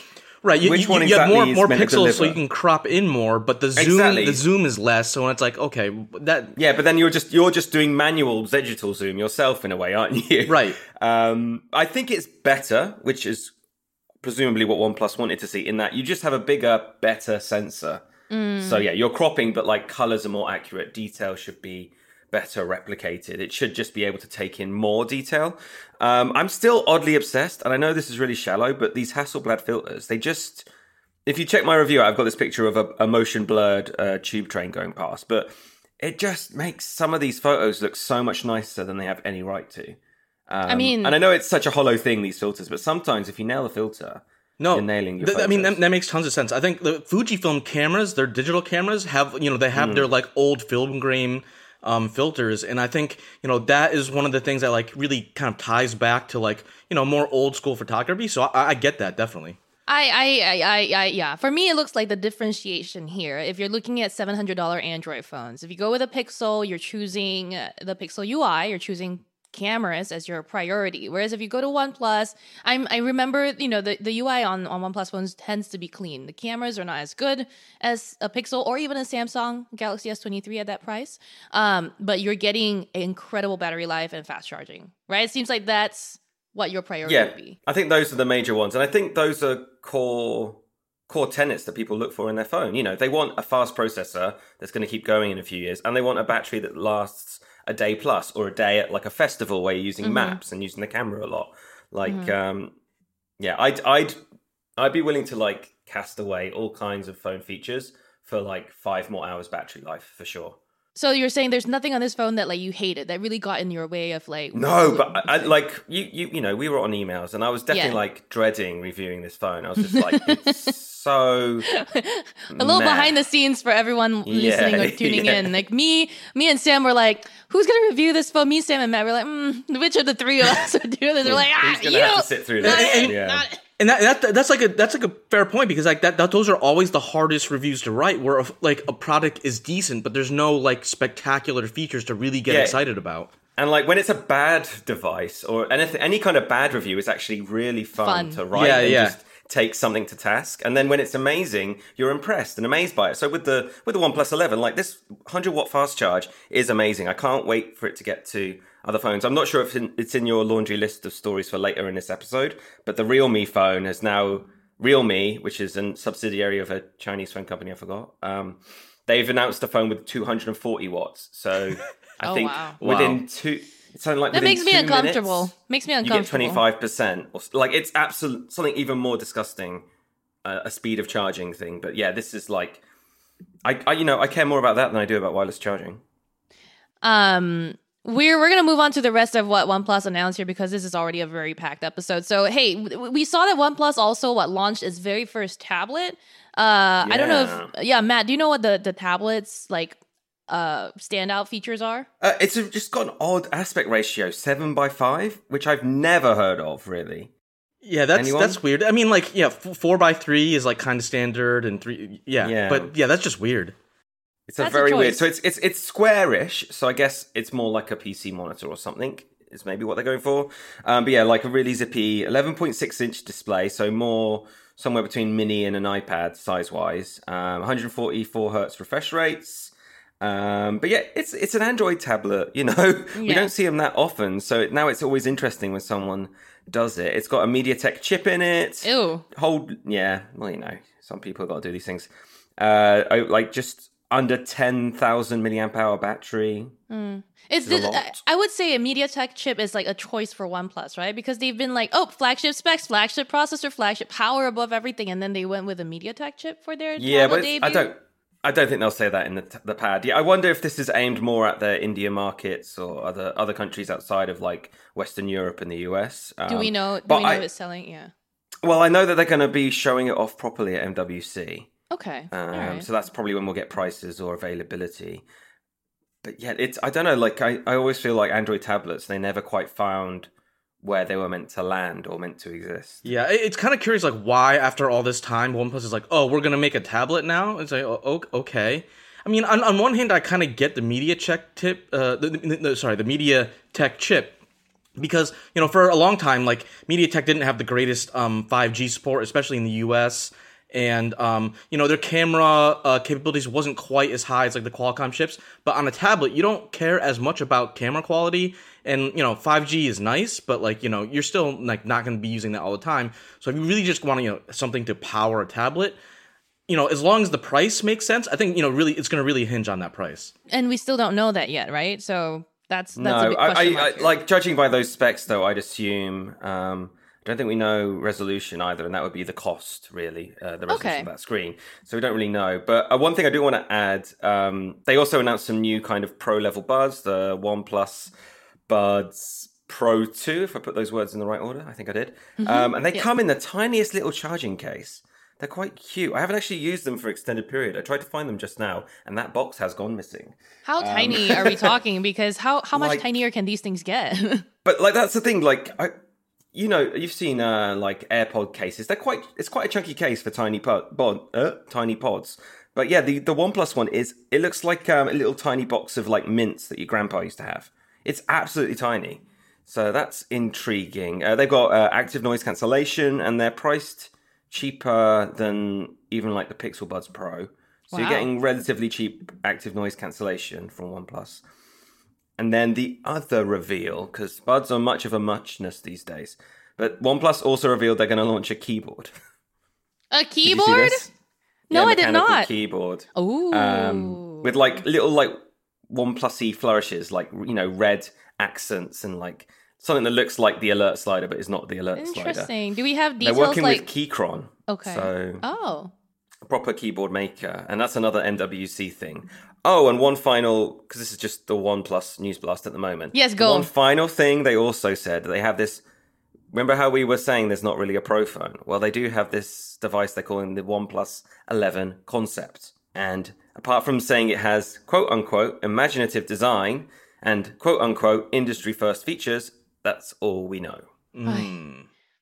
Right, you, which you, one you exactly have more is more meant to pixels, so deliver? you can crop in more, but the zoom Exactly. the zoom is less. So it's like, okay, that Yeah, but then you're just you're just doing manual digital zoom yourself in a way, aren't you? Right. Um, I think it's better, which is presumably what OnePlus wanted to see, in that you just have a bigger, better sensor. So yeah, you're cropping, but like colors are more accurate. Detail should be better replicated. It should just be able to take in more detail. Um, I'm still oddly obsessed, and I know this is really shallow, but these Hasselblad filters, they just... If you check my review, I've got this picture of a, a motion blurred uh, tube train going past, but it just makes some of these photos look so much nicer than they have any right to. Um, I mean, and I know it's such a hollow thing, these filters, but sometimes if you nail the filter, no, you're nailing your th- I mean, photos. that, that makes tons of sense. I think the Fujifilm cameras, their digital cameras, have, you know, they have their like old film grain um, filters. And I think, you know, that is one of the things that like really kind of ties back to like, you know, more old school photography. So I, I get that, definitely. I, I, I, I, yeah. For me, it looks like the differentiation here. If you're looking at seven hundred dollars Android phones, if you go with a Pixel, you're choosing uh, the Pixel U I, you're choosing cameras as your priority. Whereas if you go to OnePlus, I'm, I remember, you know, the, the U I on, on OnePlus phones tends to be clean. The cameras are not as good as a Pixel or even a Samsung Galaxy S twenty-three at that price. Um, but you're getting incredible battery life and fast charging, right? It seems like that's what your priority yeah, would be. I think those are the major ones. And I think those are core core tenets that people look for in their phone. You know, they want a fast processor that's going to keep going in a few years, and they want a battery that lasts a day plus, or a day at like a festival where you're using mm-hmm. maps and using the camera a lot. Like, mm-hmm. um, yeah, I'd, I'd, I'd be willing to like cast away all kinds of phone features for like five more hours battery life for sure. So you're saying there's nothing on this phone that like you hated, that really got in your way of like... No, but I, I, like you, you, you know, we were on emails and I was definitely yeah. like dreading reviewing this phone. I was just like, it's so a little meh. behind the scenes for everyone yeah, listening or tuning yeah. in. Like me, me and Sam were like, who's gonna review this phone? Me, Sam, and Matt were like, mm, which of the three of us would do this? We're like, ah, who's gonna you have to sit through this? And, yeah. not, And that, that that's like a that's like a fair point, because like that, that those are always the hardest reviews to write, where a, like a product is decent but there's no like spectacular features to really get yeah. excited about. And like when it's a bad device or anything, any kind of bad review is actually really fun, fun. to write yeah, and yeah. just take something to task. And then when it's amazing, you're impressed and amazed by it. So with the with the OnePlus eleven, like this one hundred watt fast charge is amazing. I can't wait for it to get to other phones. I'm not sure if it's in your laundry list of stories for later in this episode, but the Realme phone has now, Realme, which is a subsidiary of a Chinese phone company, I forgot, um, they've announced a phone with two hundred forty watts. So I oh, think wow. within wow. two... It's something like that makes me uncomfortable. Minutes, makes me uncomfortable. You get twenty-five percent. Or, like, it's absolute something even more disgusting, uh, a speed of charging thing. But yeah, this is like... I, I, you know, I care more about that than I do about wireless charging. Um... We're we're gonna move on to the rest of what OnePlus announced here, because this is already a very packed episode. So hey, we saw that OnePlus also what launched its very first tablet. Uh, yeah. I don't know if yeah, Matt, do you know what the the tablets like uh standout features are? Uh, it's a, just got an odd aspect ratio, seven by five, which I've never heard of really. Yeah, that's Anyone? that's weird. I mean, like yeah, f- four by three is like kind of standard, and three yeah, yeah, but yeah, that's just weird. It's a That's very a weird. So it's it's it's squarish. So I guess it's more like a P C monitor or something. Is maybe what they're going for. Um, but yeah, like a really zippy eleven point six inch display. So more somewhere between mini and an iPad size wise. Um, one hundred forty-four hertz refresh rates. Um, but yeah, it's it's an Android tablet. You know, we yeah. don't see them that often. So now it's always interesting when someone does it. It's got a MediaTek chip in it. Ew. Hold yeah. Well, you know, some people have got to do these things. Uh, I, like just. Under ten thousand milliamp hour battery. Mm. It's this, I would say a MediaTek chip is like a choice for OnePlus, right? Because they've been like, oh, flagship specs, flagship processor, flagship power above everything, and then they went with a MediaTek chip for their yeah, but debut. I don't, I don't think they'll say that in the the pad. Yeah, I wonder if this is aimed more at the India markets or other other countries outside of like Western Europe and the U S. Um, do we know? Do we know I, if it's selling? Yeah. Well, I know that they're going to be showing it off properly at M W C. Okay. Um, right. So that's probably when we'll get prices or availability. But yeah, it's I don't know. Like I, I always feel like Android tablets, they never quite found where they were meant to land or meant to exist. Yeah, it's kind of curious, like why after all this time, OnePlus is like, oh, we're gonna make a tablet now. It's like, oh, okay. I mean, on, on one hand, I kind of get the MediaTek tip. Uh, the, the, the, sorry, the MediaTek chip. because, you know, for a long time, like, MediaTek didn't have the greatest um, five G support, especially in the U S, and, um, you know, their camera uh, capabilities wasn't quite as high as, like, the Qualcomm chips. But on a tablet, you don't care as much about camera quality. And, you know, five G is nice, but, like, you know, you're still, like, not going to be using that all the time. So if you really just want, you know, something to power a tablet, you know, as long as the price makes sense, I think, you know, really, it's going to really hinge on that price. And we still don't know that yet, right? So that's that's no, a big question I, I, I like judging by those specs, though. I'd assume. Um, I don't think we know resolution either, and that would be the cost, really, uh, the resolution Okay. of that screen. So we don't really know. But uh, one thing I do want to add, um, they also announced some new kind of pro-level buds, the OnePlus Buds Pro two, if I put those words in the right order. I think I did. Mm-hmm. Um, and they Yes. come in the tiniest little charging case. They're quite cute. I haven't actually used them for extended period. I tried to find them just now, and that box has gone missing. How tiny are we talking? Because how, how much Like- tinier can these things get? But like that's the thing. Like I, you know, you've seen uh, like AirPod cases. They're quite. It's quite a chunky case for tiny pod, pod uh, tiny pods. But yeah, the the OnePlus one is. It looks like um, a little tiny box of like mints that your grandpa used to have. It's absolutely tiny. So that's intriguing. Uh, they've got uh, active noise cancellation, and they're priced cheaper than even like the Pixel Buds Pro. So Wow. you're getting relatively cheap active noise cancellation from OnePlus. And then the other reveal, because buds are much of a muchness these days, but OnePlus also revealed they're going to launch a keyboard. A Did you see keyboard? this? No, Yeah, I did mechanical not. Keyboard. Ooh. Um, with like little like OnePlus-y flourishes, like, you know, red accents and like something that looks like the alert slider, but is not the alert slider. Interesting. Do we have They're details working like... with Keychron. Okay. So Oh. a proper keyboard maker, and that's another M W C thing. Oh, and one final, because this is just the OnePlus News Blast at the moment. Yes, go. One final thing they also said, they have this, remember how we were saying there's not really a Pro phone? Well, they do have this device they're calling the OnePlus eleven Concept. And apart from saying it has quote-unquote imaginative design and quote-unquote industry-first features, that's all we know. Mm.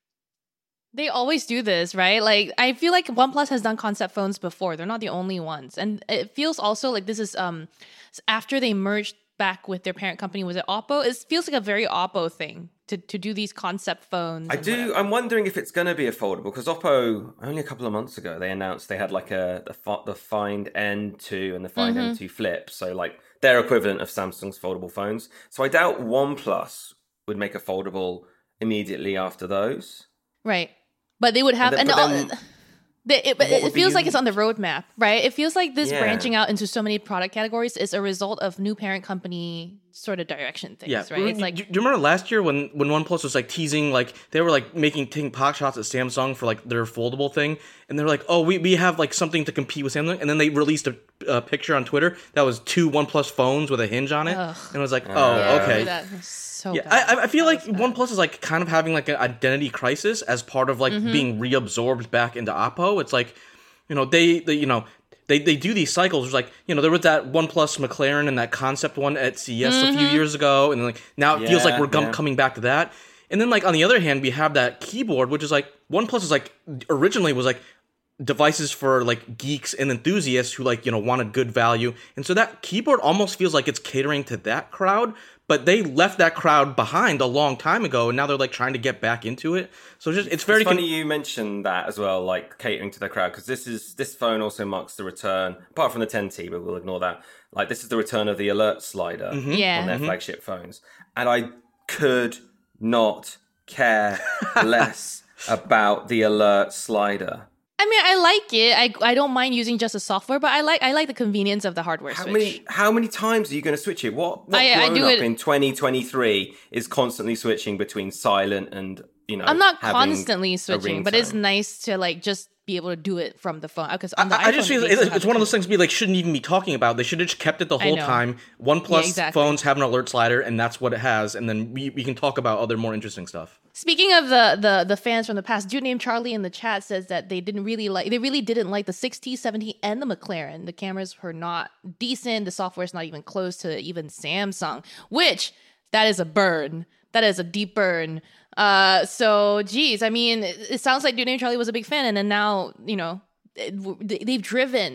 They always do this, right? Like, I feel like OnePlus has done concept phones before. They're not the only ones. And it feels also like this is um after they merged back with their parent company, was it Oppo? It feels like a very Oppo thing to, to do these concept phones. I and do. whatever. I'm wondering if it's going to be affordable because Oppo only a couple of months ago they announced they had like a the, fi- the Find N two and the Find Mm-hmm. N two Flip, so like their equivalent of Samsung's foldable phones. So I doubt OnePlus would make a foldable immediately after those. Right. But they would have, And and, then- but all, then they, it, but what it would feels be like it's on the roadmap, right? It feels like this Yeah. branching out into so many product categories is a result of new parent company sort of direction things, Yeah, right? remember- It's like, do, do you remember last year when, when OnePlus was like teasing, like they were like making taking pot shots at Samsung for like their foldable thing, and they're like, oh, we, we have like something to compete with Samsung, and then they released a, a picture on Twitter that was two OnePlus phones with a hinge on it, Ugh. and I was like, oh, yeah, I okay. remember that. It was so Yeah, bad. I, I feel That like was bad. OnePlus is like kind of having like an identity crisis as part of like Mm-hmm. being reabsorbed back into Oppo. It's like, you know, they, they you know, they, they do these cycles. It's like, you know, there was that OnePlus McLaren and that concept one at C E S a few years ago, and then like now it feels like Yeah, we're com- yeah. coming back to that. And then like on the other hand, we have that keyboard, which is like OnePlus is like originally was like devices for like geeks and enthusiasts who like, you know, wanted good value. And so that keyboard almost feels like it's catering to that crowd, but they left that crowd behind a long time ago, and now they're like trying to get back into it. So it's just it's very It's funny con- you mentioned that as well, like catering to the crowd, because this is this phone also marks the return, apart from the ten T, but we'll ignore that. Like this is the return of the alert slider Yeah. on their flagship phones, and I could not care less about the alert slider. I mean, I like it. I I don't mind using just the software, but I like I like the convenience of the hardware How switch. many how many times are you going to switch it? What what I- I grown do up it- in twenty twenty-three is constantly switching between silent and, you know, I'm not having constantly a switching, but it's ringtone? nice to like just be able to do it from the phone. Because I, I just feel it's, it's one of those things we like shouldn't even be talking about. They should have just kept it the I whole know. time. OnePlus Yeah, exactly. phones have an alert slider, and that's what it has. And then we, we can talk about other more interesting stuff. Speaking of the, the the fans from the past, dude named Charlie in the chat says that they didn't really like they really didn't like the sixty, seventy, and the McLaren. The cameras were not decent. The software is not even close to even Samsung, which that is a burn. That is a deep burn. Uh, so geez, I mean, it, it sounds like dude named Charlie was a big fan, and then now you know it, they've driven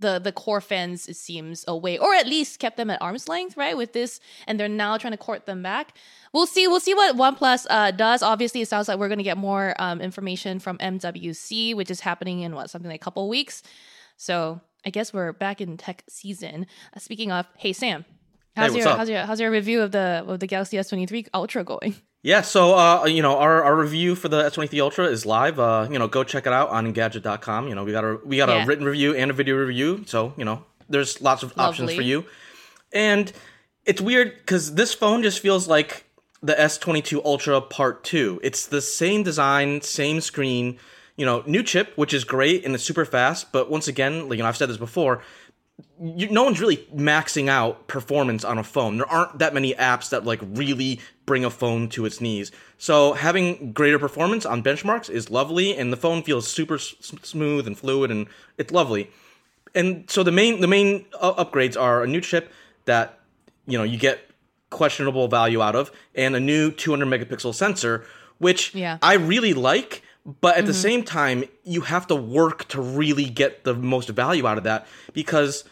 the the core fans, it seems, away, or at least kept them at arm's length, right? With this, and they're now trying to court them back. We'll see. We'll see what OnePlus uh, does. Obviously, it sounds like we're going to get more um, information from M W C, which is happening in what something like a couple of weeks. So I guess we're back in tech season. Uh, speaking of, hey Sam, how's Hey, what's your up? how's your how's your review of the of the Galaxy S twenty-three Ultra going? Yeah, so uh, you know, our, our review for the S twenty-three Ultra is live. Uh, you know, go check it out on Engadget dot com. You know, we got a we got Yeah. a written review and a video review. So you know, there's lots of options Lovely. for you. And it's weird because this phone just feels like the S twenty-two Ultra Part Two. It's the same design, same screen. You know, new chip, which is great and it's super fast. But once again, like you know, I've said this before. You, no one's really maxing out performance on a phone. There aren't that many apps that like really bring a phone to its knees. So having greater performance on benchmarks is lovely, and the phone feels super s- smooth and fluid, and it's lovely. And so the main the main uh, upgrades are a new chip that you know you get questionable value out of, and a new two hundred megapixel sensor, which Yeah. I really like. But at the same time, you have to work to really get the most value out of that, because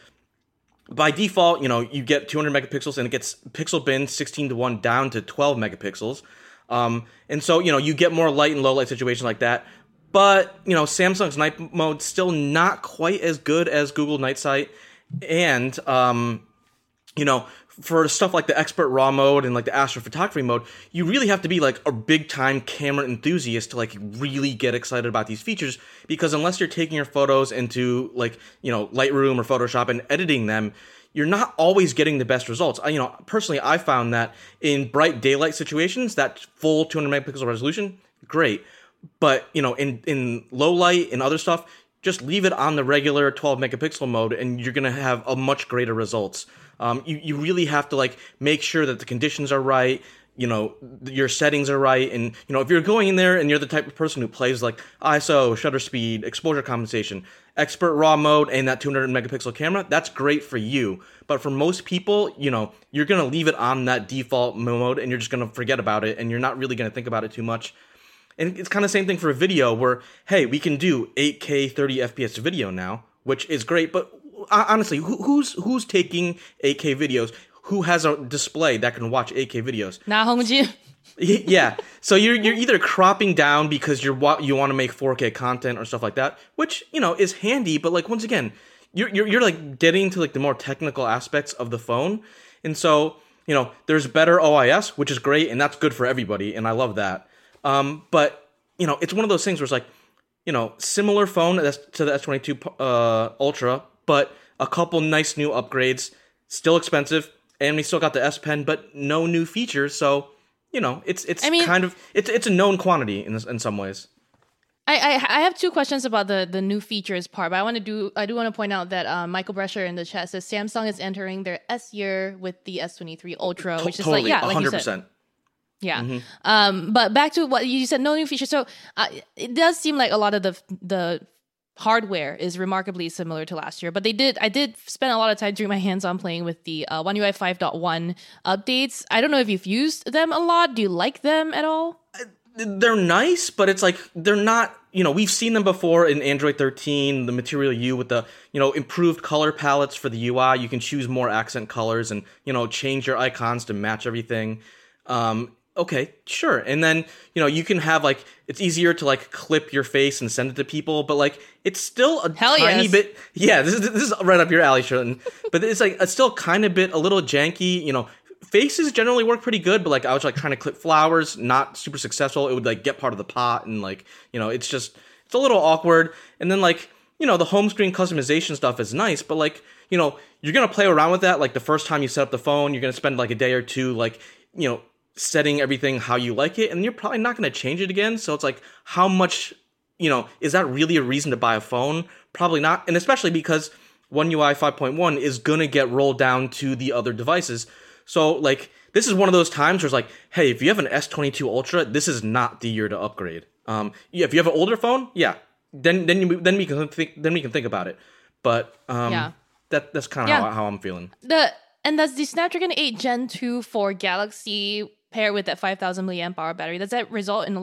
by default, you know, you get two hundred megapixels and it gets pixel bin sixteen to one down to twelve megapixels. Um, and so, you know, you get more light and low light situations like that. But, you know, Samsung's night mode still not quite as good as Google Night Sight. And, um, you know, for stuff like the expert raw mode and like the astrophotography mode, you really have to be like a big time camera enthusiast to like really get excited about these features, because unless you're taking your photos into like, you know, Lightroom or Photoshop and editing them, you're not always getting the best results. I, you know, personally, I found that in bright daylight situations, that full two hundred megapixel resolution, great. But, you know, in, in low light and other stuff, just leave it on the regular twelve megapixel mode and you're going to have a much greater results. Um, you, you really have to like make sure that the conditions are right, you know, your settings are right. And, you know, if you're going in there and you're the type of person who plays like I S O, shutter speed, exposure compensation, expert raw mode, and that two hundred megapixel camera, that's great for you. But for most people, you know, you're going to leave it on that default mode and you're just going to forget about it and you're not really going to think about it too much. And it's kind of the same thing for a video where, hey, we can do eight K thirty F P S video now, which is great. But honestly, who, who's who's taking eight K videos? Who has a display that can watch eight K videos? Na Hongjin. Yeah. So you're you're either cropping down because you're wa- you want to make four K content or stuff like that, which, you know, is handy. But like once again, you're you're you're like getting to like the more technical aspects of the phone, and so you know there's better O I S, which is great, and that's good for everybody, and I love that. Um, but, you know, it's one of those things where it's like, you know, similar phone to the S twenty-two uh, Ultra, but a couple nice new upgrades, still expensive, and we still got the S Pen, but no new features. So, you know, it's it's I mean- kind of it's it's a known quantity in this, in some ways. I, I I have two questions about the, the new features part, but I want to do I do want to point out that um, Michael Brescher in the chat says Samsung is entering their S year with the S twenty-three Ultra, which is totally, like yeah, like you hundred said. percent. Yeah. Mm-hmm. Um, but back to what you said, no new features. So uh, it does seem like a lot of the the hardware is remarkably similar to last year. But they did, I did spend a lot of time during my hands-on playing with the uh, One U I five point one updates. I don't know if you've used them a lot. Do you like them at all? They're nice, but it's like they're not, you know, we've seen them before in Android thirteen, the Material U with the, you know, improved color palettes for the U I. You can choose more accent colors and, you know, change your icons to match everything. Um, okay, sure. And then, you know, you can have like, it's easier to like clip your face and send it to people, but like, it's still a Hell tiny yes. bit, yeah, this is, this is right up your alley, Shirton. But it's like, it's still kind of bit, a little janky, you know. Faces generally work pretty good, but like I was like trying to clip flowers, not super successful. It would like get part of the pot, and like, you know, it's just it's a little awkward. And then like, you know, the home screen customization stuff is nice, but like, you know, you're gonna play around with that like the first time you set up the phone. You're gonna spend like a day or two like, you know, setting everything how you like it, and you're probably not gonna change it again. So it's like, how much, you know, is that really a reason to buy a phone? Probably not, and especially because One U I five point one is gonna get rolled down to the other devices. So, like, this is one of those times where it's like, hey, if you have an S twenty-two Ultra, this is not the year to upgrade. Um, yeah, if you have an older phone, yeah, then then you, then we can think then we can think about it. But um, Yeah. that that's kind of Yeah. how, how I'm feeling. The and does the Snapdragon eight Gen two for Galaxy pair with that five thousand milliamp hour battery, does that result in a lot of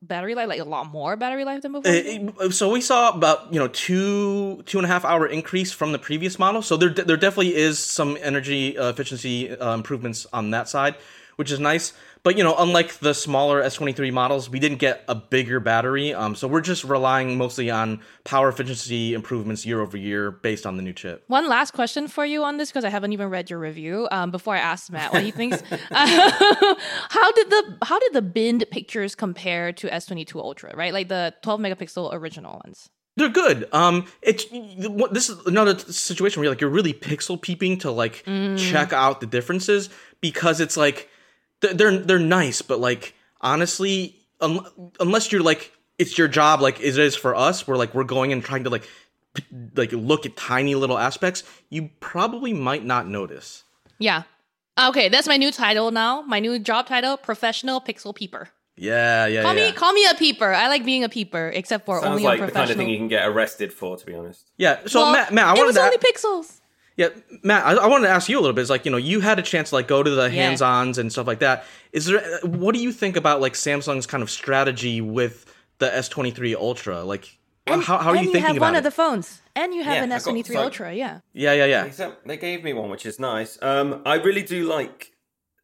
battery life, like a lot more battery life than before? Uh, so we saw about, you know, two two and a half hour increase from the previous model. So there there definitely is some energy uh, efficiency uh, improvements on that side, which is nice. But, you know, unlike the smaller S twenty-three models, we didn't get a bigger battery. Um, so we're just relying mostly on power efficiency improvements year over year based on the new chip. One last question for you on this, because I haven't even read your review. Um, before I ask Matt what he thinks, uh, how did the how did the binned pictures compare to S twenty-two Ultra? Right, like the twelve megapixel original ones. They're good. Um, it's this is another situation where you're like you're really pixel peeping to like mm. check out the differences, because it's like. They're they're nice, but like honestly, un- unless you're like it's your job, like it is for us, we're like we're going and trying to like p- like look at tiny little aspects, you probably might not notice. Yeah. Okay, that's my new title now. My new job title: professional pixel peeper. Yeah, yeah, call yeah. me call me a peeper. I like being a peeper, except for Sounds only like a professional. the kind of thing you can get arrested for, to be honest. Yeah. So well, Matt, Matt, I it wanted was to only a- pixels. Yeah, Matt, I, I wanted to ask you a little bit. It's like, you know, you had a chance to like go to the Yeah. hands-ons and stuff like that. Is there? What do you think about like Samsung's kind of strategy with the S twenty-three Ultra? Like, And, how how are and you thinking have about one it? of the phones, and you have Yeah, an I S got- twenty-three so- Ultra. Yeah. Yeah, yeah, yeah. Except they gave me one, which is nice. Um, I really do like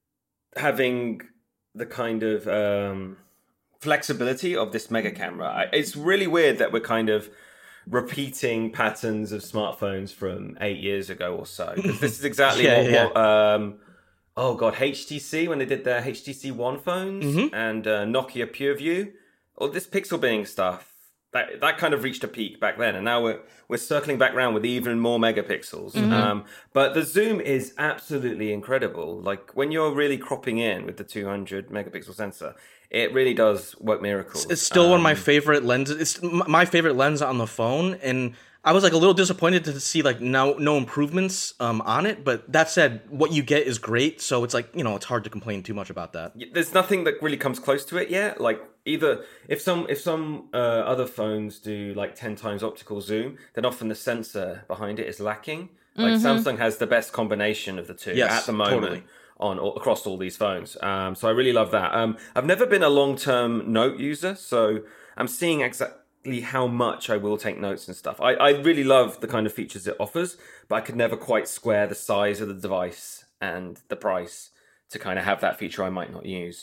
having the kind of um, flexibility of this mega camera. I, it's really weird that we're kind of repeating patterns of smartphones from eight years ago or so. Because this is exactly Yeah, what, yeah. what um, oh god, H T C, when they did their H T C One phones Mhm. and uh, Nokia PureView, all this pixel binning stuff. That, that kind of reached a peak back then, and now we're we're circling back around with even more megapixels. Mm-hmm. Um, but the zoom is absolutely incredible. Like when you're really cropping in with the two hundred megapixel sensor, it really does work miracles. It's still one of my Um, favorite lenses. It's m- my favorite lens on the phone, and I was like a little disappointed to see like no no improvements um, on it. But that said, what you get is great. So it's like, you know, it's hard to complain too much about that. There's nothing that really comes close to it yet. Like either if some if some uh, other phones do like ten times optical zoom, then often the sensor behind it is lacking. Like Samsung has the best combination of the two Yes, at the moment. totally. On all, across all these phones, um, so I really love that. Um, I've never been a long-term note user, so I'm seeing exactly how much I will take notes and stuff. I, I really love the kind of features it offers, but I could never quite square the size of the device and the price to kind of have that feature I might not use.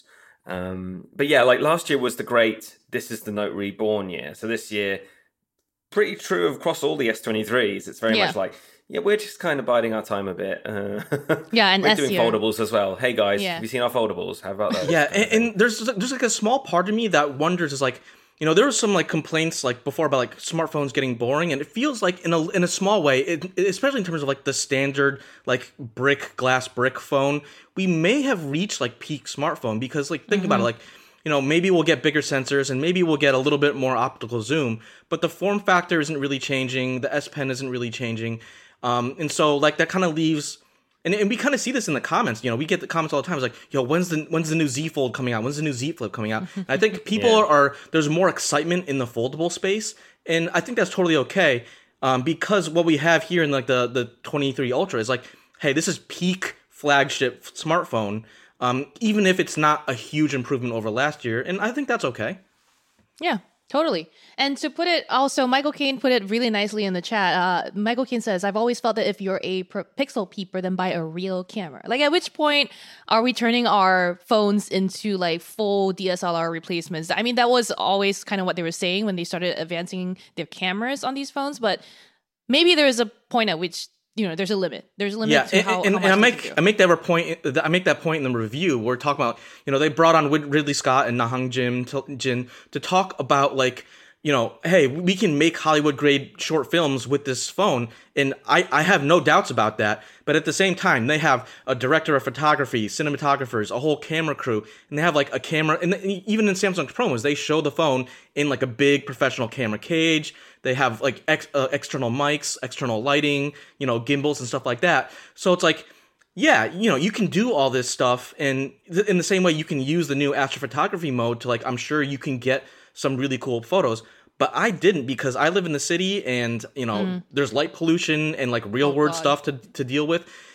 Um, but yeah, like last year was the great "This is the Note Reborn" year. So this year, pretty true across all the S twenty-threes. It's very Yeah. much like, yeah, we're just kind of biding our time a bit. Uh, Yeah, and we're S doing tier. foldables as well. Hey guys, Yeah. have you seen our foldables? How about that? Yeah, and, and there's there's like a small part of me that wonders is like, you know, there was some like complaints like before about like smartphones getting boring, and it feels like in a in a small way, it, especially in terms of like the standard like brick glass brick phone, we may have reached like peak smartphone, because like think about it, like, you know, maybe we'll get bigger sensors and maybe we'll get a little bit more optical zoom, but the form factor isn't really changing, the S Pen isn't really changing, um, and so like that kind of leaves. And, and we kind of see this in the comments. You know, we get the comments all the time. It's like, yo, when's the when's the new Z Fold coming out? When's the new Z Flip coming out? And I think people Yeah. are, are there's more excitement in the foldable space, and I think that's totally okay. Um, because what we have here in like the the twenty-three Ultra is like, hey, this is peak flagship smartphone. Um, even if it's not a huge improvement over last year, and I think that's okay. Yeah, totally. And to put it, also, Michael Caine put it really nicely in the chat. Uh, Michael Caine says, I've always felt that if you're a per- pixel peeper, then buy a real camera. Like, at which point are we turning our phones into like full D S L R replacements? I mean, that was always kind of what they were saying when they started advancing their cameras on these phones. But maybe there is a point at which, you know, there's a limit. There's a limit Yeah, to and, how, and, how much and I they make can do. I make that point. I make that point in the review. We're talking about, you know, they brought on Rid- Ridley Scott and Nahang Jim to, Jin to talk about like, you know, hey, we can make Hollywood grade short films with this phone, and I, I have no doubts about that. But at the same time, they have a director of photography, cinematographers, a whole camera crew, and they have like a camera. And even in Samsung's promos, they show the phone in like a big professional camera cage. They have like ex, uh, external mics, external lighting, you know, gimbals and stuff like that. So it's like, yeah, you know, you can do all this stuff, and th- in the same way, you can use the new astrophotography mode to like, I'm sure you can get some really cool photos. But I didn't, because I live in the city, and, you know, there's light pollution and like real world God. stuff to, to deal with.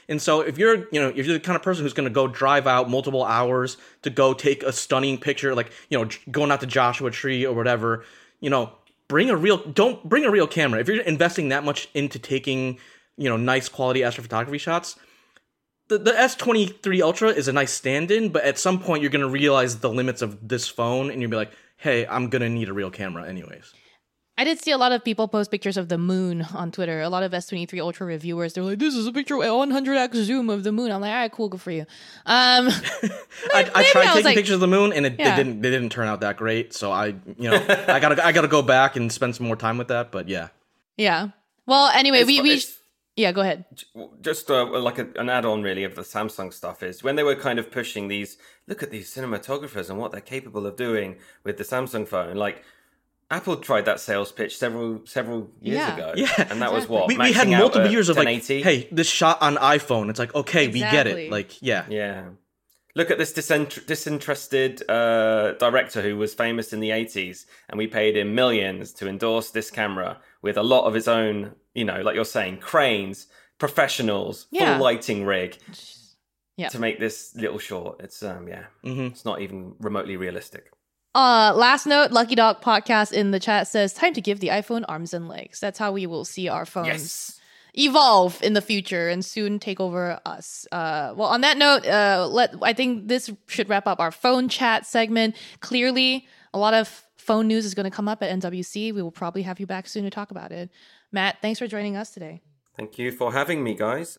And so if you're, you know, if you're the kind of person who's going to go drive out multiple hours to go take a stunning picture, like, you know, going out to Joshua Tree or whatever, you know, bring a real, don't bring a real camera. If you're investing that much into taking, you know, nice quality astrophotography shots, the, the S twenty-three Ultra is a nice stand-in, but at some point you're going to realize the limits of this phone and you'll be like, hey, I'm going to need a real camera anyways. I did see a lot of people post pictures of the moon on Twitter. A lot of S twenty-three Ultra reviewers, they're like, this is a picture of one hundred x zoom of the moon. I'm like, all right, cool, good for you. Um, I, I tried I taking like, pictures of the moon, and it, yeah. they didn't. They didn't turn out that great. So I, you know, I gotta, I gotta go back and spend some more time with that. But yeah, yeah. Well, anyway, It's we fu- we it's- yeah, go ahead. Just uh, like a, an add-on, really, of the Samsung stuff is when they were kind of pushing these. Look at these cinematographers and what they're capable of doing with the Samsung phone. Like Apple tried that sales pitch several several years Yeah. ago, Yeah. and that was what we, we had maxing out multiple at years of like, ten eighty. hey, this shot on iPhone. It's like, okay, we get Exactly. it. Like, yeah, Yeah. Look at this disen- disinterested uh, director who was famous in the eighties, and we paid him millions to endorse this camera with a lot of his own, you know, like you're saying, cranes, professionals, Yeah. full lighting rig Yeah. to make this little short. It's, um, yeah, Mm-hmm. it's not even remotely realistic. Uh, last note, Lucky Dog Podcast in the chat says, time to give the iPhone arms and legs. That's how we will see our phones Yes. evolve in the future and soon take over us. Uh, well, on that note, uh, let I think this should wrap up our phone chat segment. Clearly, a lot of phone news is going to come up at N W C. We will probably have you back soon to talk about it. Matt, thanks for joining us today. Thank you for having me, guys.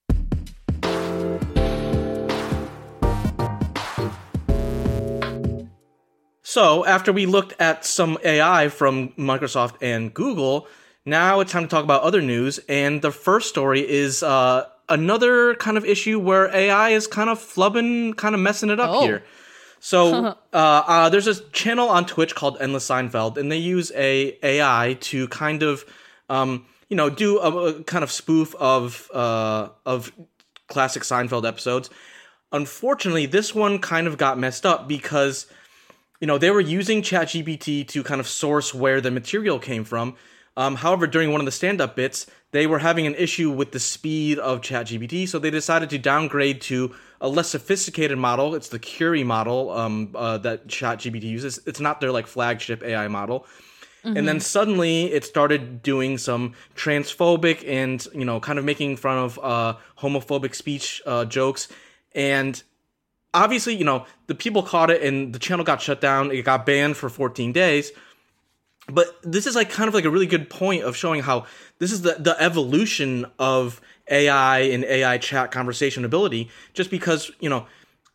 So after we looked at some A I from Microsoft and Google, now it's time to talk about other news. And the first story is uh, another kind of issue where A I is kind of flubbing, kind of messing it up Oh. here. So uh, uh, there's this channel on Twitch called Endless Seinfeld, and they use a AI to kind of, um, you know, do a, a kind of spoof of uh, of classic Seinfeld episodes. Unfortunately, this one kind of got messed up because, you know, they were using ChatGPT to kind of source where the material came from. Um, however, during one of the stand-up bits, they were having an issue with the speed of ChatGPT, so they decided to downgrade to a less sophisticated model. It's the Curie model um, uh, that ChatGPT uses. It's not their like flagship A I model. Mm-hmm. And then suddenly it started doing some transphobic and, you know, kind of making fun of uh, homophobic speech uh, jokes. And obviously, you know, the people caught it and the channel got shut down. It got banned for fourteen days. But this is like kind of like a really good point of showing how this is the, the evolution of A I and A I chat conversation ability, just because, you know,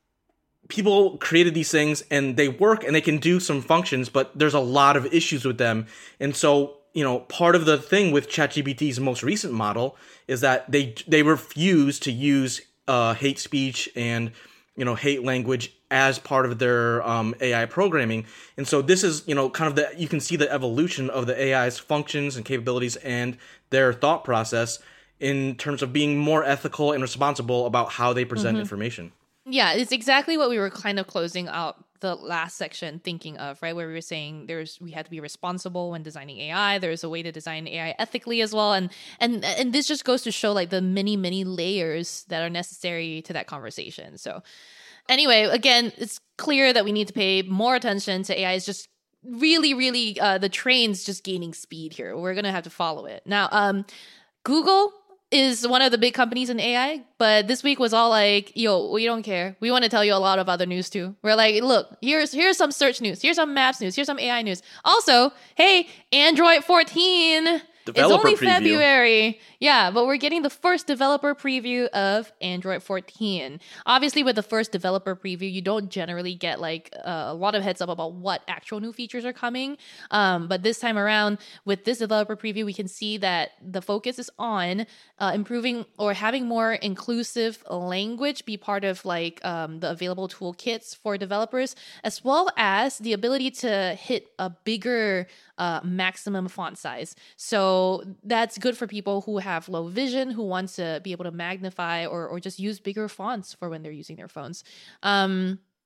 people created these things and they work and they can do some functions, but there's a lot of issues with them. And so, you know, part of the thing with ChatGPT's most recent model is that they they refuse to use uh, hate speech and, you know, hate language as part of their um, A I programming. And so this is, you know, kind of the, you can see the evolution of the A I's functions and capabilities and their thought process in terms of being more ethical and responsible about how they present mm-hmm. information. Yeah, it's exactly what we were kind of closing out the last section thinking of, right? Where we were saying there's we had to be responsible when designing A I. There's a way to design A I ethically as well. And and and this just goes to show like the many, many layers that are necessary to that conversation. So anyway, again, it's clear that we need to pay more attention to A I. It's just really, really, uh, the train's just gaining speed here. We're going to have to follow it. Now, um, Google is one of the big companies in A I, but this week was all like, yo, we don't care. We want to tell you a lot of other news too. We're like, look, here's here's some search news. Here's some maps news. Here's some A I news. Also, hey, Android fourteen. Developer it's only preview. February. Yeah, but we're getting the first developer preview of Android fourteen. Obviously, with the first developer preview, you don't generally get like uh, a lot of heads up about what actual new features are coming. Um, but this time around, with this developer preview, we can see that the focus is on uh, improving or having more inclusive language be part of like um, the available toolkits for developers, as well as the ability to hit a bigger uh, maximum font size. So that's good for people who have low vision, who want to be able to magnify or or just use bigger fonts for when they're using their phones. Um,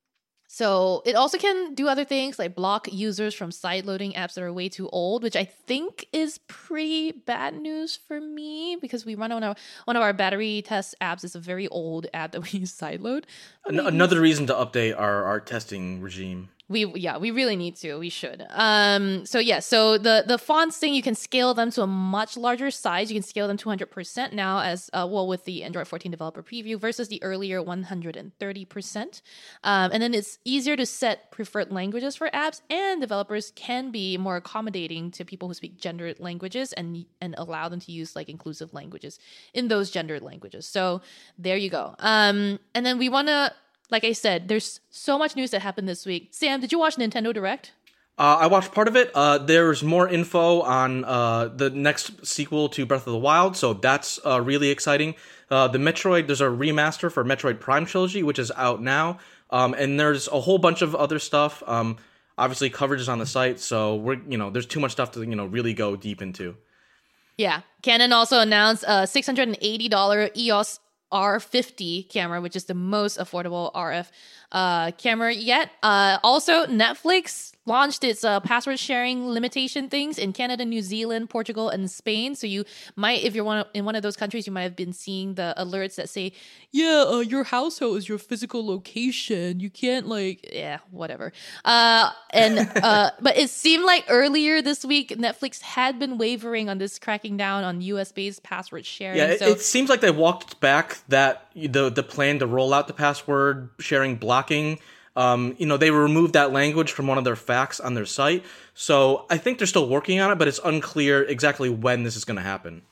So it also can do other things like block users from side-loading apps that are way too old, which I think is pretty bad news for me because we run on our one of our battery test apps is a very old app that we side-load. An- another reason to update our, our testing regime. We yeah, we really need to. We should. Um. So yeah. So the the fonts thing, you can scale them to a much larger size. You can scale them two hundred percent now, as uh, well with the Android fourteen developer preview versus the earlier one hundred thirty percent. Um. And then it's easier to set preferred languages for apps, and developers can be more accommodating to people who speak gendered languages and and allow them to use like inclusive languages in those gendered languages. So there you go. Um. And then we want to. Like I said, there's so much news that happened this week. Sam, did you watch Nintendo Direct? Uh, I watched part of it. Uh, there's more info on uh, the next sequel to Breath of the Wild, so that's uh, really exciting. Uh, the Metroid, there's a remaster for Metroid Prime Trilogy, which is out now, um, and there's a whole bunch of other stuff. Um, obviously, coverage is on the site, so we're you know there's too much stuff to you know really go deep into. Yeah, Canon also announced a six hundred eighty dollars E O S R fifty camera, which is the most affordable R F uh, camera yet. Uh, also, Netflix launched its uh, password sharing limitation things in Canada, New Zealand, Portugal, and Spain. So you might, if you're one of, in one of those countries, you might have been seeing the alerts that say, yeah, uh, your household is your physical location. You can't like, yeah, whatever. Uh, and uh, but it seemed like earlier this week, Netflix had been wavering on this cracking down on U S-based password sharing. Yeah, it, so, it seems like they walked back that the the plan to roll out the password sharing blocking. Um, you know, they removed that language from one of their facts on their site. So I think they're still working on it, but it's unclear exactly when this is going to happen.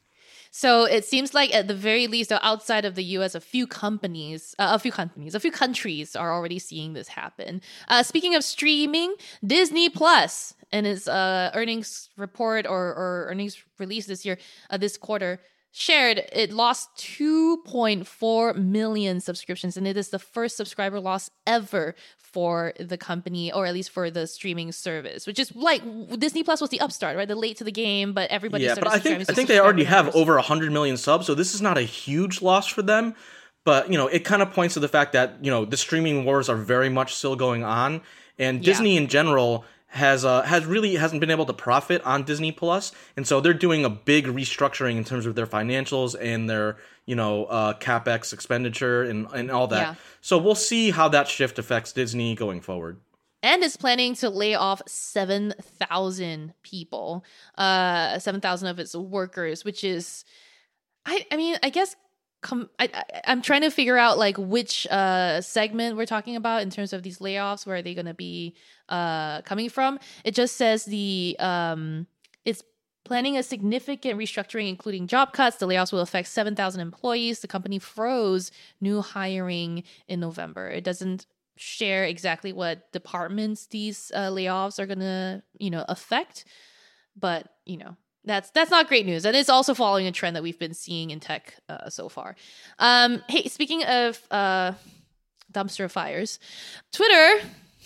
So it seems like at the very least, outside of the U S, a few companies, uh, a few companies, a few countries are already seeing this happen. Uh, speaking of streaming, Disney Plus in its uh, earnings report or, or earnings release this year, uh, this quarter, shared it lost two point four million subscriptions, and it is the first subscriber loss ever for the company, or at least for the streaming service, which is like Disney Plus was the upstart, right? The late to the game, but everybody yeah, started but I think subscribing, I think they already have over one hundred million subs, so this is not a huge loss for them. But, you know, it kind of points to the fact that, you know, the streaming wars are very much still going on, and Disney yeah. in general has uh, has really hasn't been able to profit on Disney Plus, and so they're doing a big restructuring in terms of their financials and their you know uh, capex expenditure and and all that. Yeah. So we'll see how that shift affects Disney going forward. And is planning to lay off seven thousand people, uh, seven thousand of its workers, which is, I I mean I guess. Com- I, I, I'm trying to figure out like which uh, segment we're talking about in terms of these layoffs. Where are they going to be uh, coming from? It just says the um, it's planning a significant restructuring, including job cuts. The layoffs will affect seven thousand employees. The company froze new hiring in November. It doesn't share exactly what departments these uh, layoffs are going to you know affect, but you know. That's that's not great news. And it's also following a trend that we've been seeing in tech uh, so far. Um, hey, speaking of uh, dumpster fires, Twitter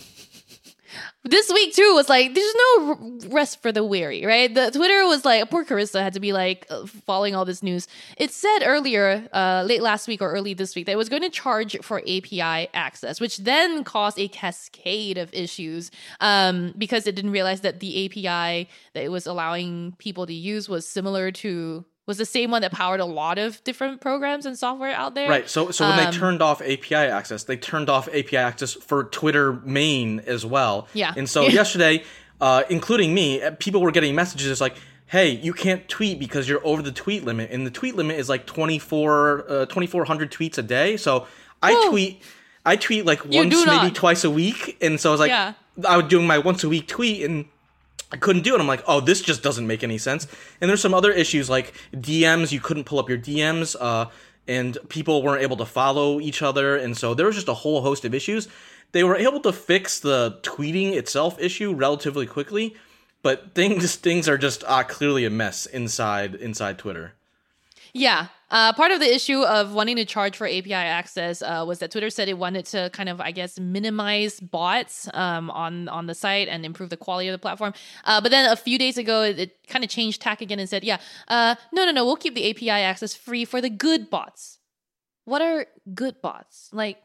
this week too was like, there's no rest for the weary, right? The Twitter was like, poor Carissa had to be like following all this news. It said earlier, uh, late last week or early this week, that it was going to charge for A P I access, which then caused a cascade of issues um, because it didn't realize that the A P I that it was allowing people to use was similar to was the same one that powered a lot of different programs and software out there. Right. So so when um, they turned off A P I access, they turned off A P I access for Twitter main as well. Yeah. And so yesterday, uh, including me, people were getting messages like, hey, you can't tweet because you're over the tweet limit. And the tweet limit is like twenty-four, uh, twenty-four hundred tweets a day. So I Whoa. tweet I tweet like You once, do maybe not. twice a week. And so I was like, Yeah. I was doing my once a week tweet and I couldn't do it. I'm like, oh, this just doesn't make any sense. And there's some other issues like D Ms. You couldn't pull up your D Ms, uh, and people weren't able to follow each other. And so there was just a whole host of issues. They were able to fix the tweeting itself issue relatively quickly, but things things are just uh, clearly a mess inside inside Twitter. Yeah. Uh, part of the issue of wanting to charge for A P I access uh, was that Twitter said it wanted to kind of, I guess, minimize bots um, on, on the site and improve the quality of the platform. Uh, but then a few days ago, it, it kind of changed tack again and said, yeah, uh, no, no, no, we'll keep the A P I access free for the good bots. What are good bots? Like,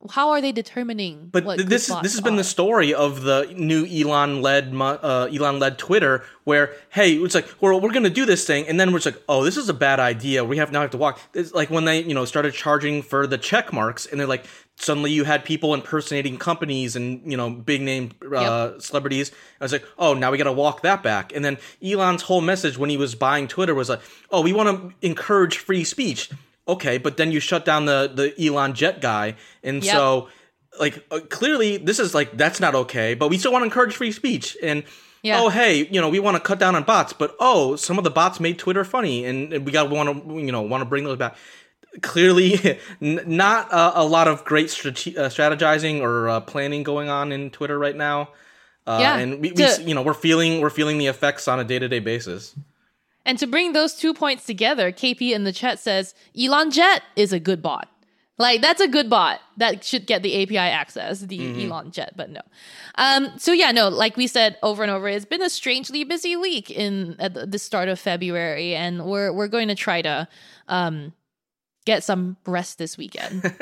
how are they determining? But what th- this good is this has bots been are? the story of the new Elon led uh, Elon led Twitter, where hey, it's like we're we're gonna do this thing, and then we're just like, oh, this is a bad idea. We have now have to walk. It's like when they you know started charging for the check marks, and they're like suddenly you had people impersonating companies and you know big name uh, Yep. celebrities. I was like, oh, now we got to walk that back. And then Elon's whole message when he was buying Twitter was like, oh, we want to encourage free speech. Okay, but then you shut down the the Elon Jet guy, and Yep. so. Like uh, clearly, this is like that's not okay. But we still want to encourage free speech. And Yeah. oh, hey, you know, we want to cut down on bots. But oh, some of the bots made Twitter funny, and, and we got want to you know want to bring those back. Clearly, n- not uh, a lot of great strate- uh, strategizing or uh, planning going on in Twitter right now. Uh, Yeah. and we, we To- you know we're feeling we're feeling the effects on a day to day basis. And to bring those two points together, K P in the chat says Elon Jet is a good bot. Like, that's a good bot that should get the A P I access, the Mm-hmm. Elon Jet, but no. Um, so yeah, no, like we said over and over, it's been a strangely busy week in at the, the start of February, and we're we're going to try to um, get some rest this weekend.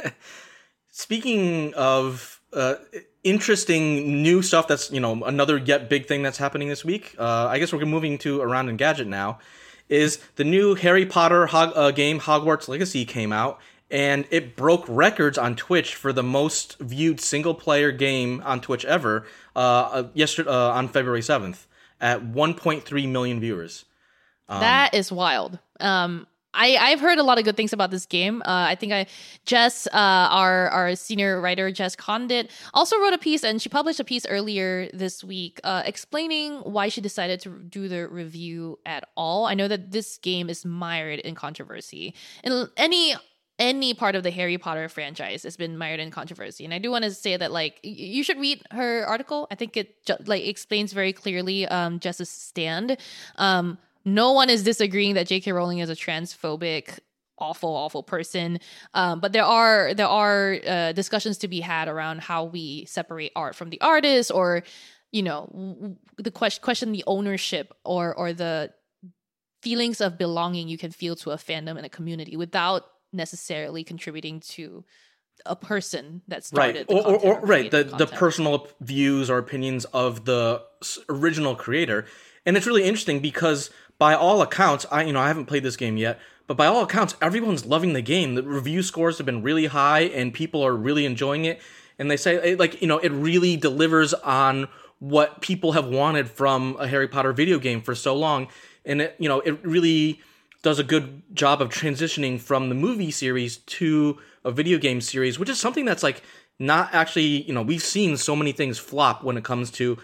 Speaking of uh, interesting new stuff, that's you know another yet big thing that's happening this week. Uh, I guess we're moving to Around Engadget now. Is the new Harry Potter Hog- uh, game Hogwarts Legacy came out, and it broke records on Twitch for the most viewed single player game on Twitch ever. Uh, uh, yesterday uh, on February seventh at one point three million viewers. That is wild. Um, I, I've heard a lot of good things about this game. Uh, I think I Jess, uh, our our senior writer Jess Condit, also wrote a piece, and she published a piece earlier this week uh, explaining why she decided to do the review at all. I know that this game is mired in controversy, and any any part of the Harry Potter franchise has been mired in controversy. And I do want to say that like y- you should read her article. I think it ju- like explains very clearly um, Jess's stand. Um, No one is disagreeing that J K Rowling is a transphobic, awful, awful person. Um, but there are there are uh, discussions to be had around how we separate art from the artist, or you know, w- w- the question question the ownership or or the feelings of belonging you can feel to a fandom and a community without necessarily contributing to a person that started Right, the or, or, content or right, the, created the content. personal views or opinions of the s- original creator, and it's really interesting because by all accounts, I you know I haven't played this game yet, but by all accounts, everyone's loving the game. The review scores have been really high, and people are really enjoying it. And they say it, like you know it really delivers on what people have wanted from a Harry Potter video game for so long, and it you know it really does a good job of transitioning from the movie series to a video game series, which is something that's like not actually, you know, we've seen so many things flop when it comes to,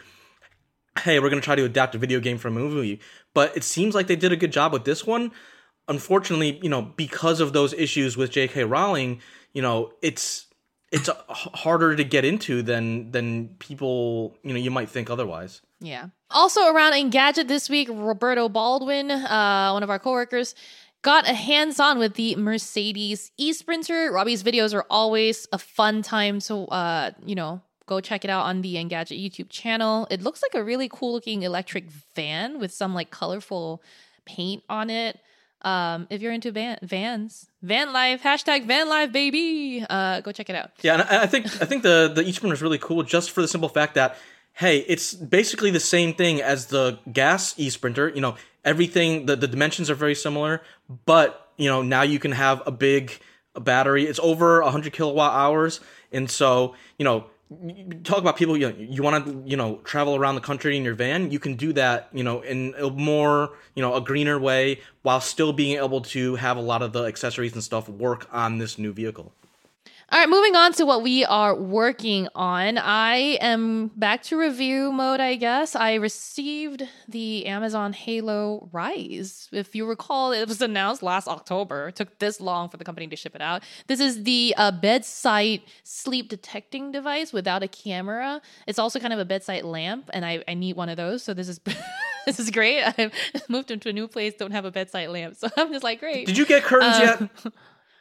hey, we're going to try to adapt a video game from a movie. But it seems like they did a good job with this one. Unfortunately, you know, because of those issues with J K Rowling, you know, it's it's harder to get into than than people, you know, you might think otherwise. Yeah. Also around Engadget this week, Roberto Baldwin, uh, one of our coworkers, got a hands-on with the Mercedes e-Sprinter. Robbie's videos are always a fun time, so uh, you know, go check it out on the Engadget YouTube channel. It looks like a really cool-looking electric van with some like colorful paint on it. Um, if you're into van- vans, van life, hashtag van life, baby. Uh, go check it out. Yeah, and I I think I think the the e-Sprinter is really cool just for the simple fact that, hey, it's basically the same thing as the gas e-Sprinter. You know, everything, the, the dimensions are very similar, but, you know, now you can have a big battery. It's over one hundred kilowatt hours. And so, you know, talk about people, you know, you want to, you know, travel around the country in your van, you can do that, you know, in a more, you know, a greener way while still being able to have a lot of the accessories and stuff work on this new vehicle. All right, moving on to what we are working on. I am back to review mode, I guess. I received the Amazon Halo Rise. If you recall, it was announced last October. It took this long for the company to ship it out. This is the uh, bedside sleep detecting device without a camera. It's also kind of a bedside lamp, and I, I need one of those. So this is this is great. I've moved into a new place, don't have a bedside lamp. So I'm just like, great. Did you get curtains Uh, yet?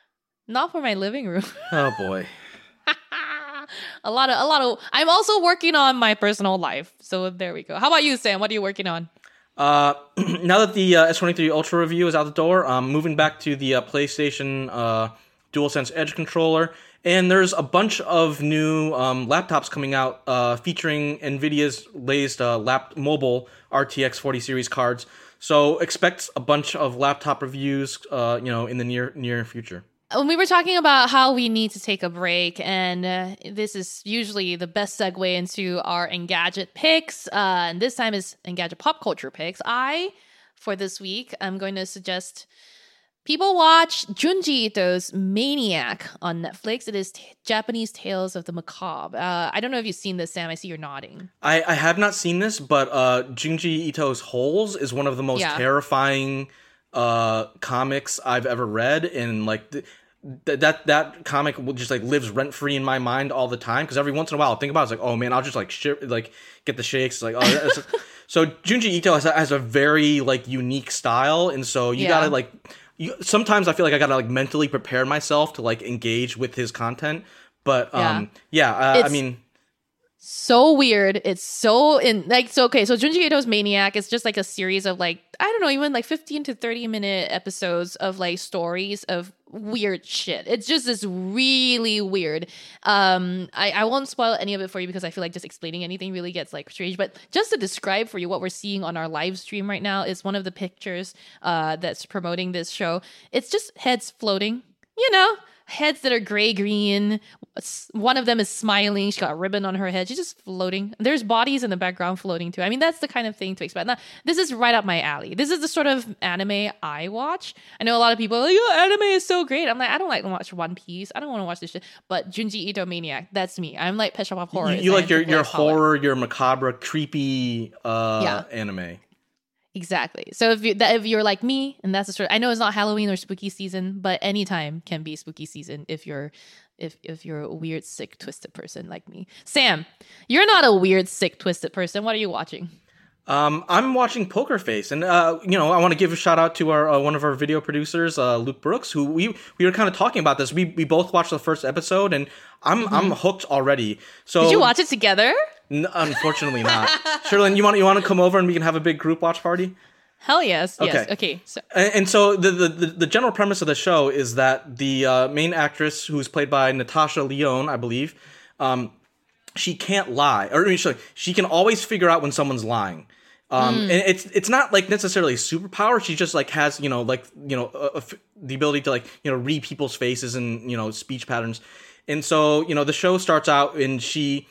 Not for my living room. Oh boy. a lot of a lot of I'm also working on my personal life. So there we go. How about you, Sam? What are you working on? Uh, now that the uh, S twenty-three Ultra review is out the door, um, moving back to the uh, PlayStation uh, DualSense Edge controller, and there's a bunch of new um, laptops coming out uh, featuring NVIDIA's latest uh, lap mobile R T X forty series cards. So expect a bunch of laptop reviews, uh, you know, in the near near future. When we were talking about how we need to take a break, and uh, this is usually the best segue into our Engadget picks, uh, and this time is Engadget pop culture picks. I, for this week, I'm going to suggest people watch Junji Ito's Maniac on Netflix. It is t- Japanese Tales of the Macabre. Uh, I don't know if you've seen this, Sam. I see you're nodding. I, I have not seen this, but uh, Junji Ito's Holes is one of the most Yeah. terrifying uh, comics I've ever read, and like th- th- that that comic will just like lives rent free in my mind all the time. Because every once in a while, I'll think about it, it's like, oh man, I'll just like sh- like get the shakes. Like, oh, it's so Junji Ito has a, has a very like unique style, and so you Yeah. gotta like. You, sometimes I feel like I gotta like mentally prepare myself to like engage with his content, but um, yeah, uh, I It's- mean, So weird. It's so in like so okay. So Junji Ito's Maniac is just like a series of like I don't know, even like fifteen to thirty minute episodes of like stories of weird shit. It's just this really weird. Um, I I won't spoil any of it for you because I feel like just explaining anything really gets like strange. But just to describe for you what we're seeing on our live stream right now is one of the pictures uh that's promoting this show. It's just heads floating. You know. Heads that are gray green. One of them is smiling. She got a ribbon on her head. She's just floating. There's bodies in the background floating too. I mean, that's the kind of thing to expect. Now, this is right up my alley. This is the sort of anime I watch. I know a lot of people are like, oh, anime is so great. I'm like, I don't like to watch One Piece. I don't want to watch this shit. But Junji Ito Maniac, that's me. I'm like Pet Shop of Horror. you, you like your your horror, your macabre, creepy uh, Yeah. anime. Exactly. So if you that if you're like me, and that's the sort of, I know it's not Halloween or spooky season, but anytime can be spooky season if you're if if you're a weird, sick, twisted person like me. Sam, you're not a weird, sick, twisted person. What are you watching? Um, I'm watching Poker Face, and uh, you know, I want to give a shout out to our uh, one of our video producers, uh, Luke Brooks, who we we were kind of talking about this. We we both watched the first episode, and I'm mm-hmm. I'm hooked already. So did you watch it together? N- unfortunately, not. Sherlyn, you want you want to come over and we can have a big group watch party? Hell yes, okay. yes. Okay. So. And, and so the, the the general premise of the show is that the uh, main actress, who's played by Natasha Lyonne, I believe, um, she can't lie, or I mean, she, she can always figure out when someone's lying. Um, mm. And it's it's not like necessarily a superpower. She just like has you know like you know a, a, the ability to like you know read people's faces and you know speech patterns. And so you know the show starts out and she.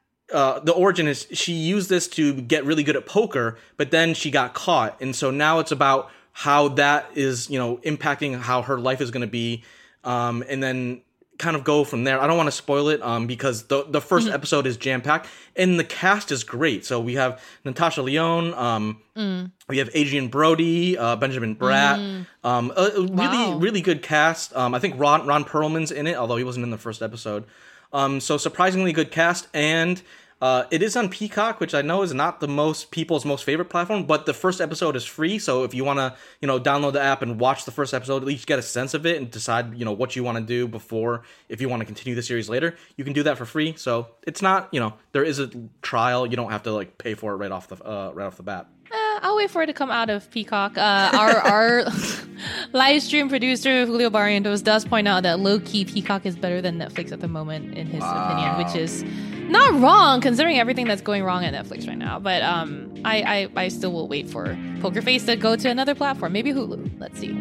Uh, the origin is she used this to get really good at poker, but then she got caught. And so now it's about how that is, you know, impacting how her life is going to be. Um, and then kind of go from there. I don't want to spoil it um, because the the first mm-hmm. episode is jam-packed and the cast is great. So we have Natasha Lyonne, um, mm. we have Adrian Brody, uh, Benjamin Bratt, mm. um, a, a really, wow. really good cast. Um, I think Ron, Ron Perlman's in it, although he wasn't in the first episode. Um, so surprisingly good cast, and uh, it is on Peacock, which I know is not the most people's most favorite platform, but the first episode is free. So if you want to, you know, download the app and watch the first episode, at least get a sense of it and decide, you know, what you want to do before, if you want to continue the series later, you can do that for free. So it's not, you know, there is a trial. You don't have to like pay for it right off the uh, right off the bat. Uh, I'll wait for it to come out of Peacock. Uh, our our live stream producer, Julio Barrientos, does point out that low-key Peacock is better than Netflix at the moment, in his wow. opinion, which is not wrong, considering everything that's going wrong at Netflix right now. But um, I, I, I still will wait for Poker Face to go to another platform, maybe Hulu. Let's see.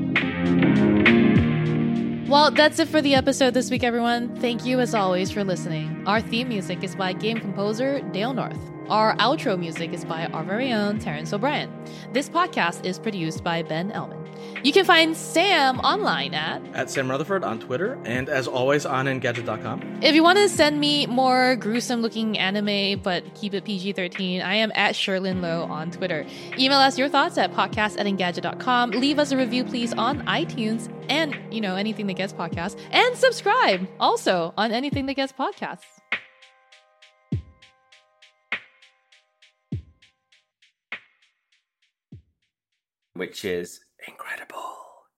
Well, that's it for the episode this week, everyone. Thank you, as always, for listening. Our theme music is by game composer Dale North. Our outro music is by our very own Terrence O'Brien. This podcast is produced by Ben Ellman. You can find Sam online at... At Sam Rutherford on Twitter, and as always on Engadget dot com. If you want to send me more gruesome-looking anime, but keep it P G thirteen, I am at Sherlyn Lowe on Twitter. Email us your thoughts at podcast at Engadget dot com. Leave us a review, please, on iTunes and, you know, anything that gets podcasts. And subscribe, also, on anything that gets podcasts. Which is incredible.